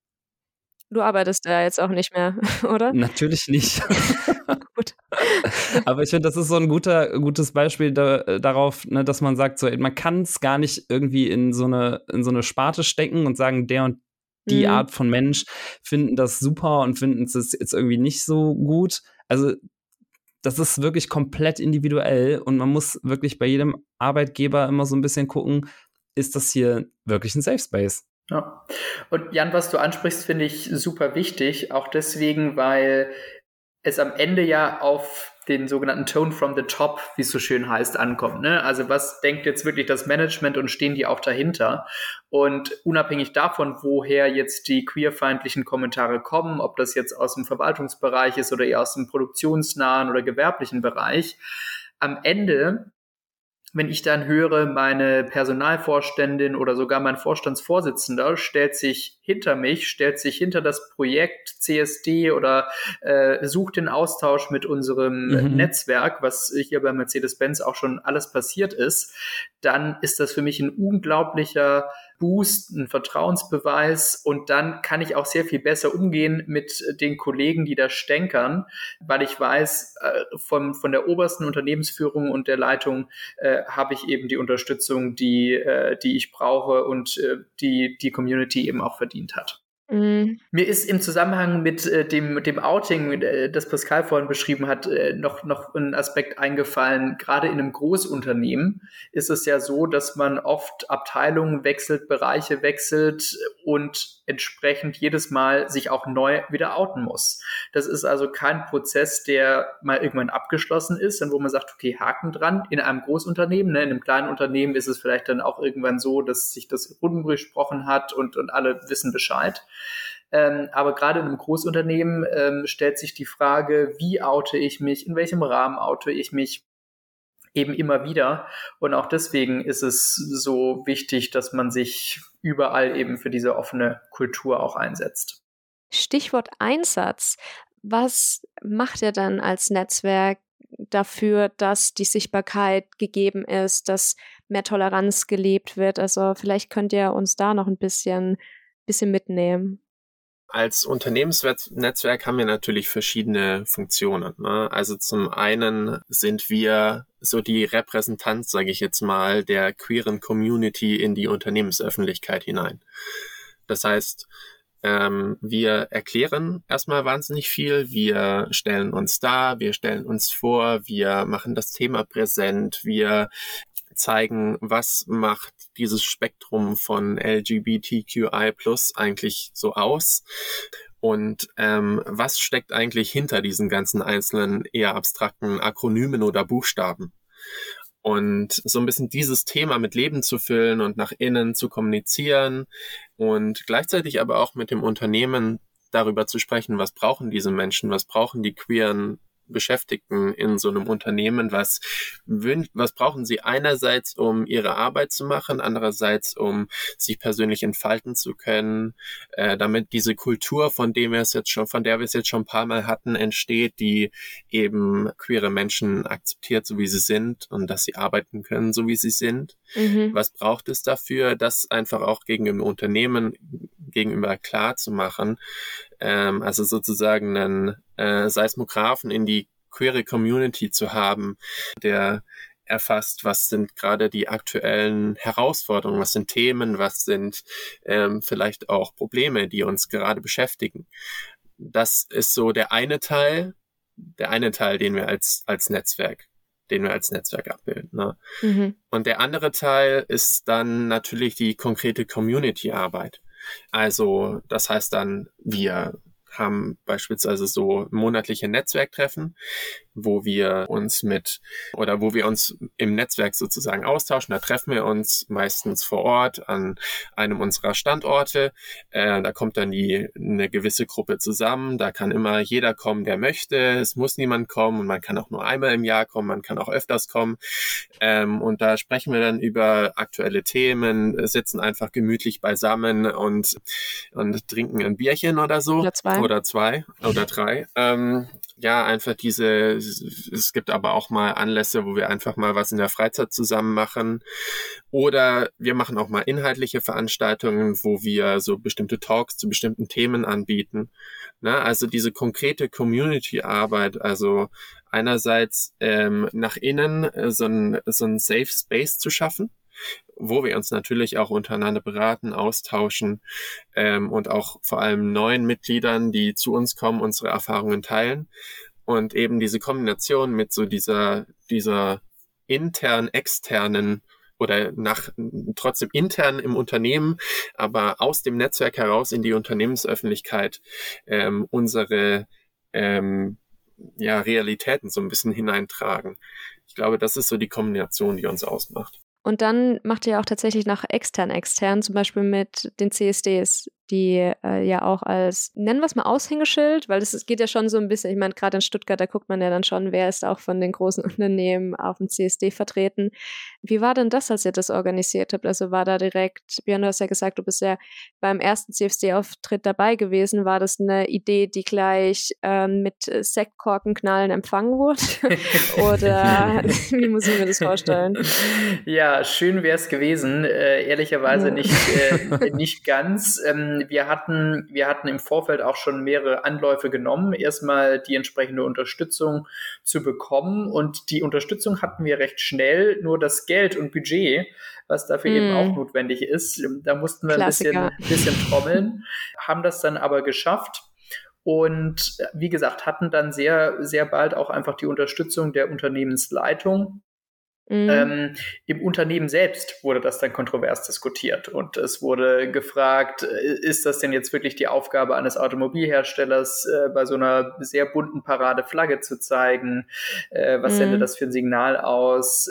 Du arbeitest ja jetzt auch nicht mehr, oder? Natürlich nicht. Gut. Aber ich finde, das ist so ein gutes Beispiel darauf, ne, dass man sagt, so, man kann es gar nicht irgendwie in so eine Sparte stecken und sagen, der und die Art von Mensch finden das super und finden es jetzt irgendwie nicht so gut. Also das ist wirklich komplett individuell und man muss wirklich bei jedem Arbeitgeber immer so ein bisschen gucken, ist das hier wirklich ein Safe Space? Ja. Und Jan, was du ansprichst, finde ich super wichtig, auch deswegen, weil es am Ende ja auf den sogenannten Tone from the Top, wie es so schön heißt, ankommt. Ne? Also was denkt jetzt wirklich das Management und stehen die auch dahinter? Und unabhängig davon, woher jetzt die queerfeindlichen Kommentare kommen, ob das jetzt aus dem Verwaltungsbereich ist oder eher aus dem produktionsnahen oder gewerblichen Bereich, am Ende wenn ich dann höre, meine Personalvorständin oder sogar mein Vorstandsvorsitzender stellt sich hinter mich, stellt sich hinter das Projekt CSD oder sucht den Austausch mit unserem Netzwerk, was hier bei Mercedes-Benz auch schon alles passiert ist, dann ist das für mich ein unglaublicher Boost, ein Vertrauensbeweis, und dann kann ich auch sehr viel besser umgehen mit den Kollegen, die da stänkern, weil ich weiß, von der obersten Unternehmensführung und der Leitung habe ich eben die Unterstützung, die ich brauche und die Community eben auch verdient hat. Mir ist im Zusammenhang mit dem Outing, das Pascal vorhin beschrieben hat, noch ein Aspekt eingefallen. Gerade in einem Großunternehmen ist es ja so, dass man oft Abteilungen wechselt, Bereiche wechselt und entsprechend jedes Mal sich auch neu wieder outen muss. Das ist also kein Prozess, der mal irgendwann abgeschlossen ist und wo man sagt, okay, Haken dran. In einem Großunternehmen, ne, in einem kleinen Unternehmen ist es vielleicht dann auch irgendwann so, dass sich das rundenbesprochen hat und alle wissen Bescheid. Aber gerade in einem Großunternehmen stellt sich die Frage, wie oute ich mich, in welchem Rahmen oute ich mich, eben immer wieder. Und auch deswegen ist es so wichtig, dass man sich überall eben für diese offene Kultur auch einsetzt. Stichwort Einsatz. Was macht ihr dann als Netzwerk dafür, dass die Sichtbarkeit gegeben ist, dass mehr Toleranz gelebt wird? Also vielleicht könnt ihr uns da noch ein bisschen mitnehmen. Als Unternehmensnetzwerk haben wir natürlich verschiedene Funktionen, ne? Also zum einen sind wir so die Repräsentanz, sage ich jetzt mal, der queeren Community in die Unternehmensöffentlichkeit hinein. Das heißt, wir erklären erstmal wahnsinnig viel, wir stellen uns dar, wir stellen uns vor, wir machen das Thema präsent, wir zeigen, was macht dieses Spektrum von LGBTQI+ eigentlich so aus und was steckt eigentlich hinter diesen ganzen einzelnen eher abstrakten Akronymen oder Buchstaben. Und so ein bisschen dieses Thema mit Leben zu füllen und nach innen zu kommunizieren und gleichzeitig aber auch mit dem Unternehmen darüber zu sprechen, was brauchen diese Menschen, was brauchen die queeren Beschäftigten in so einem Unternehmen, was brauchen sie einerseits, um ihre Arbeit zu machen, andererseits, um sich persönlich entfalten zu können, damit diese Kultur, von der wir es jetzt schon ein paar Mal hatten, entsteht, die eben queere Menschen akzeptiert, so wie sie sind und dass sie arbeiten können, so wie sie sind. Was braucht es dafür, das einfach auch gegenüber Unternehmen gegenüber klar zu machen, also sozusagen einen Seismographen in die queere Community zu haben, der erfasst, was sind gerade die aktuellen Herausforderungen, was sind Themen, was sind vielleicht auch Probleme, die uns gerade beschäftigen. Das ist so der eine Teil, den wir als Netzwerk abbilden. Ne? Und der andere Teil ist dann natürlich die konkrete Community-Arbeit. Also das heißt dann, wir haben beispielsweise so monatliche Netzwerktreffen, wo wir uns im Netzwerk sozusagen austauschen. Da treffen wir uns meistens vor Ort an einem unserer Standorte. Da kommt dann eine gewisse Gruppe zusammen. Da kann immer jeder kommen, der möchte. Es muss niemand kommen und man kann auch nur einmal im Jahr kommen, man kann auch öfters kommen. Und da sprechen wir dann über aktuelle Themen, sitzen einfach gemütlich beisammen und trinken ein Bierchen oder so. Oder zwei oder drei. Einfach es gibt aber auch mal Anlässe, wo wir einfach mal was in der Freizeit zusammen machen. Oder wir machen auch mal inhaltliche Veranstaltungen, wo wir so bestimmte Talks zu bestimmten Themen anbieten. Na, also diese konkrete Community-Arbeit, also einerseits nach innen so ein Safe Space zu schaffen, wo wir uns natürlich auch untereinander beraten, austauschen und auch vor allem neuen Mitgliedern, die zu uns kommen, unsere Erfahrungen teilen. Und eben diese Kombination mit so dieser intern, externen oder trotzdem intern im Unternehmen, aber aus dem Netzwerk heraus in die Unternehmensöffentlichkeit unsere Realitäten so ein bisschen hineintragen. Ich glaube, das ist so die Kombination, die uns ausmacht. Und dann macht ihr auch tatsächlich nach extern, zum Beispiel mit den CSDs. die ja auch als, nennen wir es mal Aushängeschild, weil es geht ja schon so ein bisschen, ich meine, gerade in Stuttgart, da guckt man ja dann schon, wer ist auch von den großen Unternehmen auf dem CSD vertreten. Wie war denn das, als ihr das organisiert habt? Also war da direkt, Björn, du hast ja gesagt, du bist ja beim ersten CSD-Auftritt dabei gewesen. War das eine Idee, die gleich mit Sektkorkenknallen empfangen wurde? Oder wie muss ich mir das vorstellen? Ja, schön wäre es gewesen. Ehrlicherweise nicht ganz. Wir hatten im Vorfeld auch schon mehrere Anläufe genommen, erstmal die entsprechende Unterstützung zu bekommen. Und die Unterstützung hatten wir recht schnell, nur das Geld und Budget, was dafür eben auch notwendig ist, da mussten wir ein bisschen trommeln, haben das dann aber geschafft. Und wie gesagt, hatten dann sehr, sehr bald auch einfach die Unterstützung der Unternehmensleitung. Im Unternehmen selbst wurde das dann kontrovers diskutiert und es wurde gefragt, ist das denn jetzt wirklich die Aufgabe eines Automobilherstellers, bei so einer sehr bunten Parade Flagge zu zeigen? Was sendet das für ein Signal aus?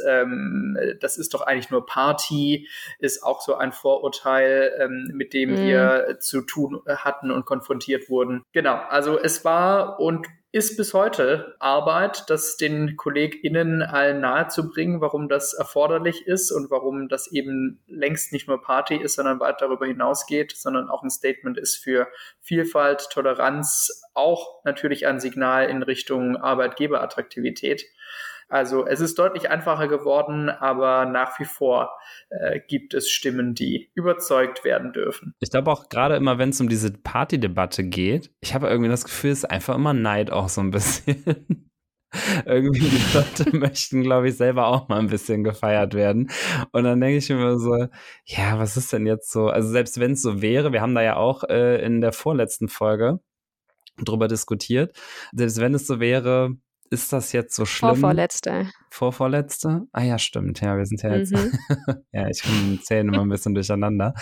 Das ist doch eigentlich nur Party, ist auch so ein Vorurteil, mit dem wir zu tun hatten und konfrontiert wurden. Genau, also es war und ist bis heute Arbeit, das den KollegInnen allen nahezubringen, warum das erforderlich ist und warum das eben längst nicht nur Party ist, sondern weit darüber hinausgeht, sondern auch ein Statement ist für Vielfalt, Toleranz, auch natürlich ein Signal in Richtung Arbeitgeberattraktivität. Also es ist deutlich einfacher geworden, aber nach wie vor gibt es Stimmen, die überzeugt werden dürfen. Ich glaube auch gerade immer, wenn es um diese Partydebatte geht, ich habe irgendwie das Gefühl, es ist einfach immer Neid auch so ein bisschen. Irgendwie die Leute möchten, glaube ich, selber auch mal ein bisschen gefeiert werden. Und dann denke ich mir so, ja, was ist denn jetzt so? Also selbst wenn es so wäre, wir haben da ja auch in der vorletzten Folge drüber diskutiert, selbst wenn es so wäre, ist das jetzt so schlimm? Vorvorletzte? Ah ja, stimmt. Ja, wir sind ja jetzt, ja, ich zähle immer ein bisschen durcheinander.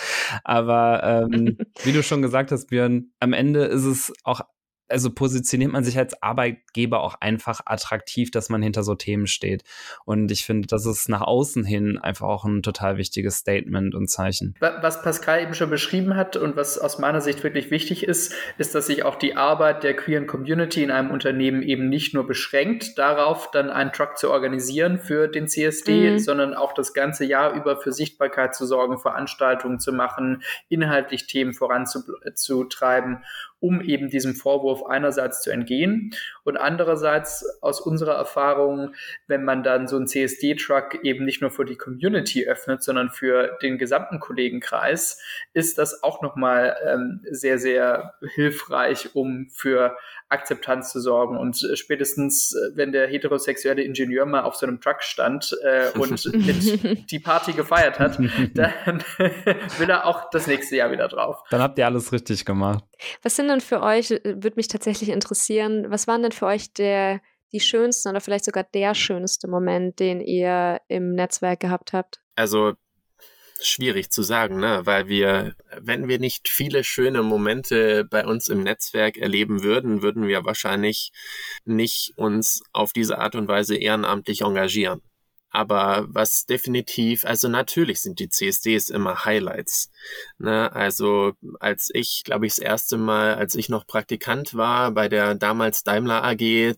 Aber wie du schon gesagt hast, Björn, am Ende ist es auch, also positioniert man sich als Arbeitgeber auch einfach attraktiv, dass man hinter so Themen steht. Und ich finde, das ist nach außen hin einfach auch ein total wichtiges Statement und Zeichen. Was Pascal eben schon beschrieben hat und was aus meiner Sicht wirklich wichtig ist, ist, dass sich auch die Arbeit der queeren Community in einem Unternehmen eben nicht nur beschränkt darauf, dann einen Truck zu organisieren für den CSD, sondern auch das ganze Jahr über für Sichtbarkeit zu sorgen, Veranstaltungen zu machen, inhaltlich Themen voranzutreiben, um eben diesem Vorwurf einerseits zu entgehen und andererseits aus unserer Erfahrung, wenn man dann so einen CSD-Truck eben nicht nur für die Community öffnet, sondern für den gesamten Kollegenkreis, ist das auch nochmal sehr, sehr hilfreich, um für Akzeptanz zu sorgen. Und spätestens, wenn der heterosexuelle Ingenieur mal auf so einem Truck stand und mit die Party gefeiert hat, dann will er auch das nächste Jahr wieder drauf. Dann habt ihr alles richtig gemacht. Was sind denn für euch, würde mich tatsächlich interessieren, was waren denn für euch die schönsten oder vielleicht sogar der schönste Moment, den ihr im Netzwerk gehabt habt? Also schwierig zu sagen, ne? Weil wenn wir nicht viele schöne Momente bei uns im Netzwerk erleben würden wir wahrscheinlich nicht uns auf diese Art und Weise ehrenamtlich engagieren. Aber was definitiv, also natürlich sind die CSDs immer Highlights. Ne? Also als ich, glaube ich, das erste Mal, als ich noch Praktikant war bei der damals Daimler AG,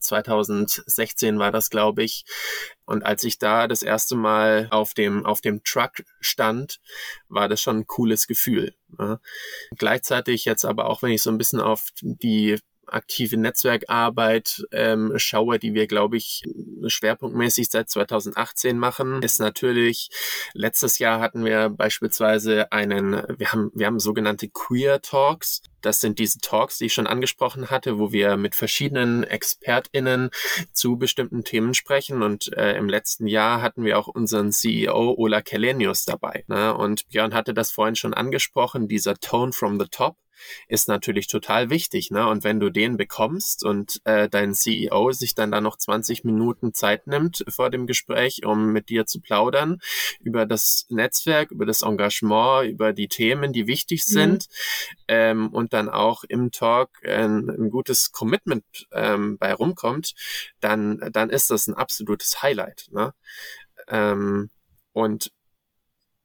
2016 war das, glaube ich, und als ich da das erste Mal auf dem Truck stand, war das schon ein cooles Gefühl. Ne? Gleichzeitig jetzt aber auch, wenn ich so ein bisschen auf die aktive Netzwerkarbeit schaue, die wir, glaube ich, schwerpunktmäßig seit 2018 machen, ist natürlich, letztes Jahr hatten wir beispielsweise wir haben sogenannte Queer Talks. Das sind diese Talks, die ich schon angesprochen hatte, wo wir mit verschiedenen ExpertInnen zu bestimmten Themen sprechen. Und im letzten Jahr hatten wir auch unseren CEO Ola Källenius dabei. Ne? Und Björn hatte das vorhin schon angesprochen, dieser Tone from the Top ist natürlich total wichtig, ne? Und wenn du den bekommst und dein CEO sich dann da noch 20 Minuten Zeit nimmt vor dem Gespräch, um mit dir zu plaudern über das Netzwerk, über das Engagement, über die Themen, die wichtig sind, und dann auch im Talk ein gutes Commitment bei rumkommt, dann ist das ein absolutes Highlight, ne? Und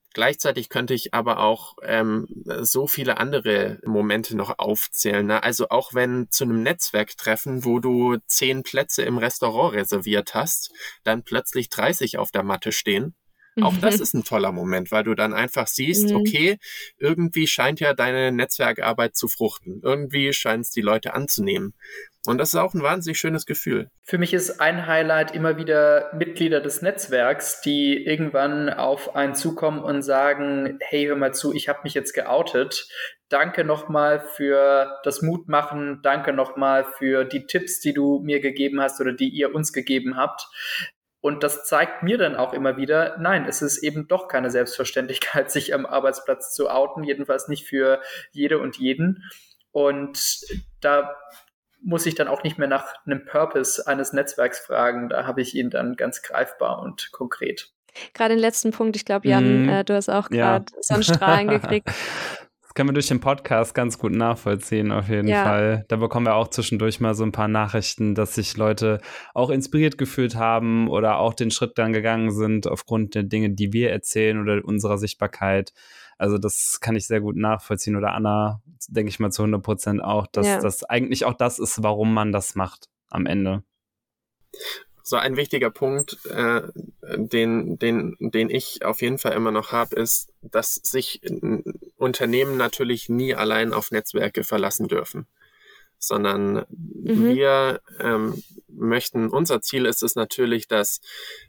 Gleichzeitig könnte ich aber auch so viele andere Momente noch aufzählen. Ne? Also auch wenn zu einem Netzwerktreffen, wo du 10 Plätze im Restaurant reserviert hast, dann plötzlich 30 auf der Matte stehen. Auch das ist ein toller Moment, weil du dann einfach siehst, okay, irgendwie scheint ja deine Netzwerkarbeit zu fruchten. Irgendwie scheint es die Leute anzunehmen. Und das ist auch ein wahnsinnig schönes Gefühl. Für mich ist ein Highlight immer wieder Mitglieder des Netzwerks, die irgendwann auf einen zukommen und sagen, hey, hör mal zu, ich habe mich jetzt geoutet. Danke nochmal für das Mutmachen. Danke nochmal für die Tipps, die du mir gegeben hast oder die ihr uns gegeben habt. Und das zeigt mir dann auch immer wieder, nein, es ist eben doch keine Selbstverständlichkeit, sich am Arbeitsplatz zu outen, jedenfalls nicht für jede und jeden. Und da muss ich dann auch nicht mehr nach einem Purpose eines Netzwerks fragen. Da habe ich ihn dann ganz greifbar und konkret. Gerade den letzten Punkt, ich glaube, Jan, du hast auch gerade Sonnenstrahlen gekriegt. Das können wir durch den Podcast ganz gut nachvollziehen, auf jeden Fall. Da bekommen wir auch zwischendurch mal so ein paar Nachrichten, dass sich Leute auch inspiriert gefühlt haben oder auch den Schritt dann gegangen sind aufgrund der Dinge, die wir erzählen oder unserer Sichtbarkeit. Also das kann ich sehr gut nachvollziehen. Oder Anna, denke ich mal zu 100% auch, dass das eigentlich auch das ist, warum man das macht am Ende. So ein wichtiger Punkt, den ich auf jeden Fall immer noch habe, ist, dass sich Unternehmen natürlich nie allein auf Netzwerke verlassen dürfen, sondern wir möchten, unser Ziel ist es natürlich, dass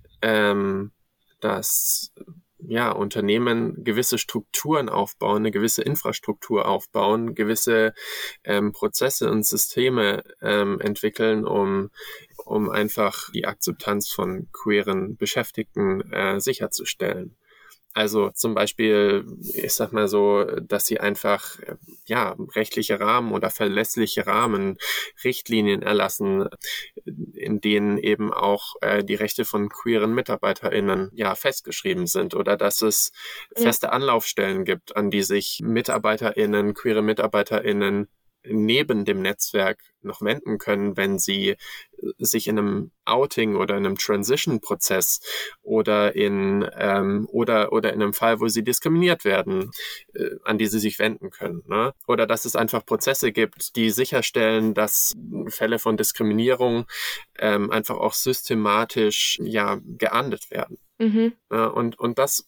Unternehmen gewisse Strukturen aufbauen, eine gewisse Infrastruktur aufbauen, gewisse Prozesse und Systeme entwickeln, um einfach die Akzeptanz von queeren Beschäftigten sicherzustellen. Also zum Beispiel, ich sag mal so, dass sie einfach rechtliche Rahmen oder verlässliche Rahmen, Richtlinien erlassen, in denen eben auch die Rechte von queeren MitarbeiterInnen festgeschrieben sind, oder dass es feste Anlaufstellen gibt, an die sich MitarbeiterInnen, queere MitarbeiterInnen neben dem Netzwerk noch wenden können, wenn sie sich in einem Outing oder in einem Transition-Prozess oder in einem Fall, wo sie diskriminiert werden, an die sie sich wenden können. Ne? Oder dass es einfach Prozesse gibt, die sicherstellen, dass Fälle von Diskriminierung einfach auch systematisch geahndet werden. Und das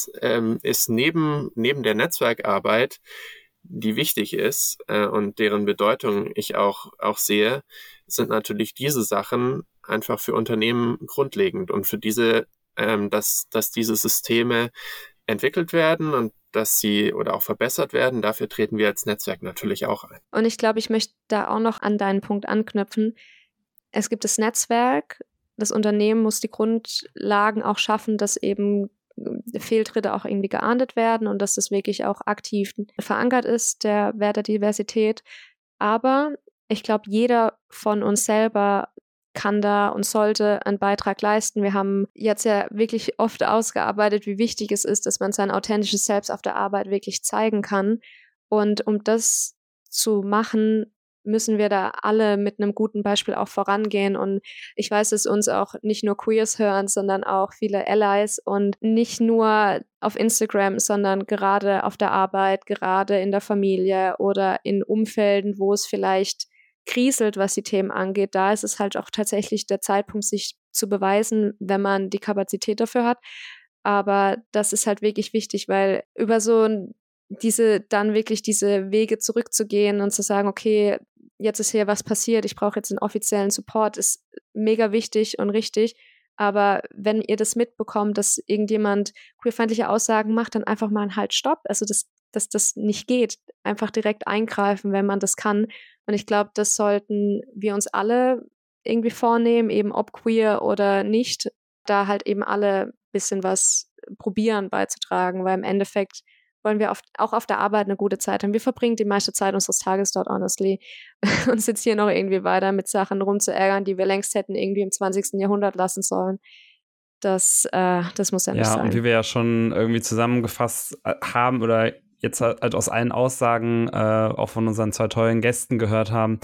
ist neben der Netzwerkarbeit, die wichtig ist und deren Bedeutung ich auch sehe, sind natürlich diese Sachen einfach für Unternehmen grundlegend und für diese, dass diese Systeme entwickelt werden und dass sie oder auch verbessert werden. Dafür treten wir als Netzwerk natürlich auch ein. Und ich glaube, ich möchte da auch noch an deinen Punkt anknüpfen. Es gibt das Netzwerk, das Unternehmen muss die Grundlagen auch schaffen, dass eben Fehltritte auch irgendwie geahndet werden und dass das wirklich auch aktiv verankert ist, der Wert der Diversität. Aber ich glaube, jeder von uns selber kann da und sollte einen Beitrag leisten. Wir haben jetzt ja wirklich oft ausgearbeitet, wie wichtig es ist, dass man sein authentisches Selbst auf der Arbeit wirklich zeigen kann. Und um das zu machen, müssen wir da alle mit einem guten Beispiel auch vorangehen. Und ich weiß, dass uns auch nicht nur Queers hören, sondern auch viele Allies und nicht nur auf Instagram, sondern gerade auf der Arbeit, gerade in der Familie oder in Umfelden, wo es vielleicht kriselt, was die Themen angeht. Da ist es halt auch tatsächlich der Zeitpunkt, sich zu beweisen, wenn man die Kapazität dafür hat. Aber das ist halt wirklich wichtig, weil über diese Wege zurückzugehen und zu sagen, okay, jetzt ist hier was passiert, ich brauche jetzt einen offiziellen Support, ist mega wichtig und richtig. Aber wenn ihr das mitbekommt, dass irgendjemand queerfeindliche Aussagen macht, dann einfach mal einen Halt, Stopp. Also dass das nicht geht. Einfach direkt eingreifen, wenn man das kann. Und ich glaube, das sollten wir uns alle irgendwie vornehmen, eben ob queer oder nicht, da halt eben alle ein bisschen was probieren beizutragen, weil im Endeffekt wollen wir auch auf der Arbeit eine gute Zeit haben. Wir verbringen die meiste Zeit unseres Tages dort, honestly, und sitzen hier noch irgendwie weiter mit Sachen rumzuärgern, die wir längst hätten irgendwie im 20. Jahrhundert lassen sollen. Das muss ja nicht sein. Ja, und wie wir ja schon irgendwie zusammengefasst haben oder jetzt halt aus allen Aussagen auch von unseren 2 tollen Gästen gehört haben,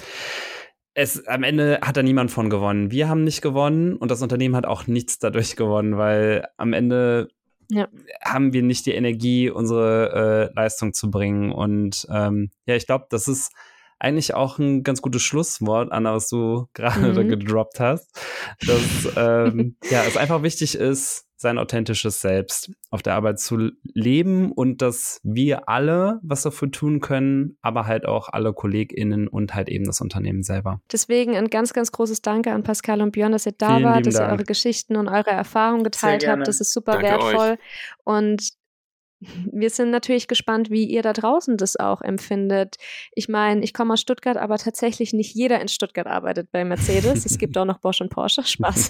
am Ende hat da niemand von gewonnen. Wir haben nicht gewonnen und das Unternehmen hat auch nichts dadurch gewonnen, weil am Ende haben wir nicht die Energie, unsere Leistung zu bringen. Und ich glaube, das ist eigentlich auch ein ganz gutes Schlusswort, Anna, was du gerade gedroppt hast, dass es einfach wichtig ist, sein authentisches Selbst auf der Arbeit zu leben und dass wir alle was dafür tun können, aber halt auch alle KollegInnen und halt eben das Unternehmen selber. Deswegen ein ganz, ganz großes Danke an Pascal und Björn, dass ihr da wart, dass ihr eure Geschichten und eure Erfahrungen geteilt habt. Das ist super wertvoll. Euch. Und wir sind natürlich gespannt, wie ihr da draußen das auch empfindet. Ich meine, ich komme aus Stuttgart, aber tatsächlich nicht jeder in Stuttgart arbeitet bei Mercedes. Es gibt auch noch Bosch und Porsche. Spaß.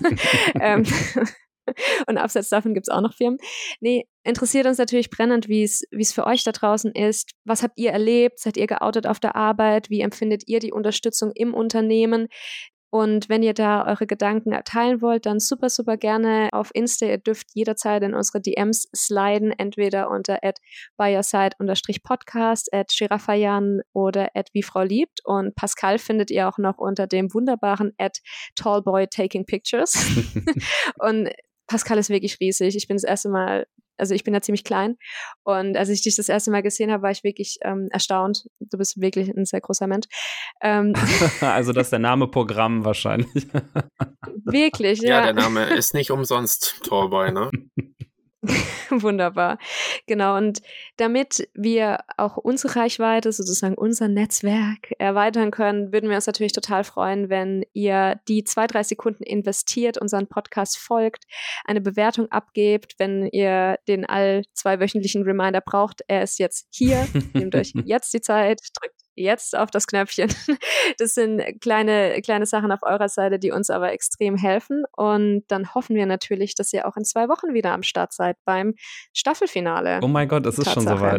Und abseits davon gibt es auch noch Firmen. Nee, interessiert uns natürlich brennend, wie es für euch da draußen ist. Was habt ihr erlebt? Seid ihr geoutet auf der Arbeit? Wie empfindet ihr die Unterstützung im Unternehmen? Und wenn ihr da eure Gedanken teilen wollt, dann super, super gerne auf Insta. Ihr dürft jederzeit in unsere DMs sliden, entweder unter @byyourside_podcast, @Giraffayan oder @wiefrau-liebt. Und Pascal findet ihr auch noch unter dem wunderbaren @tallboytakingpictures. Und Pascal ist wirklich riesig. Ich bin ja ziemlich klein. Und als ich dich das erste Mal gesehen habe, war ich wirklich erstaunt. Du bist wirklich ein sehr großer Mensch. Also das ist der Name Programm wahrscheinlich. Wirklich, ja. Ja, der Name ist nicht umsonst Tallboy, ne? Wunderbar. Genau, und damit wir auch unsere Reichweite, sozusagen unser Netzwerk erweitern können, würden wir uns natürlich total freuen, wenn ihr die 2-3 Sekunden investiert, unseren Podcast folgt, eine Bewertung abgebt, wenn ihr den all 2-wöchentlichen Reminder braucht. Er ist jetzt hier, nehmt euch jetzt die Zeit, drückt jetzt auf das Knöpfchen. Das sind kleine Sachen auf eurer Seite, die uns aber extrem helfen. Und dann hoffen wir natürlich, dass ihr auch in 2 Wochen wieder am Start seid beim Staffelfinale. Oh mein Gott, es ist schon soweit.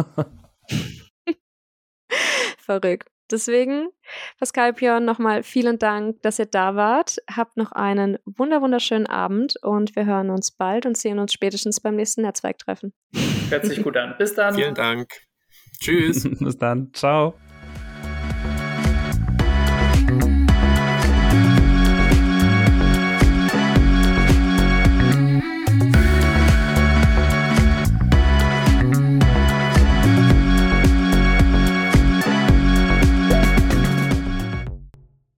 Verrückt. Deswegen, Pascal, Björn, nochmal vielen Dank, dass ihr da wart. Habt noch einen wunderschönen Abend und wir hören uns bald und sehen uns spätestens beim nächsten Netzwerktreffen. Hört sich gut an. Bis dann. Vielen Dank. Tschüss. Bis dann. Ciao.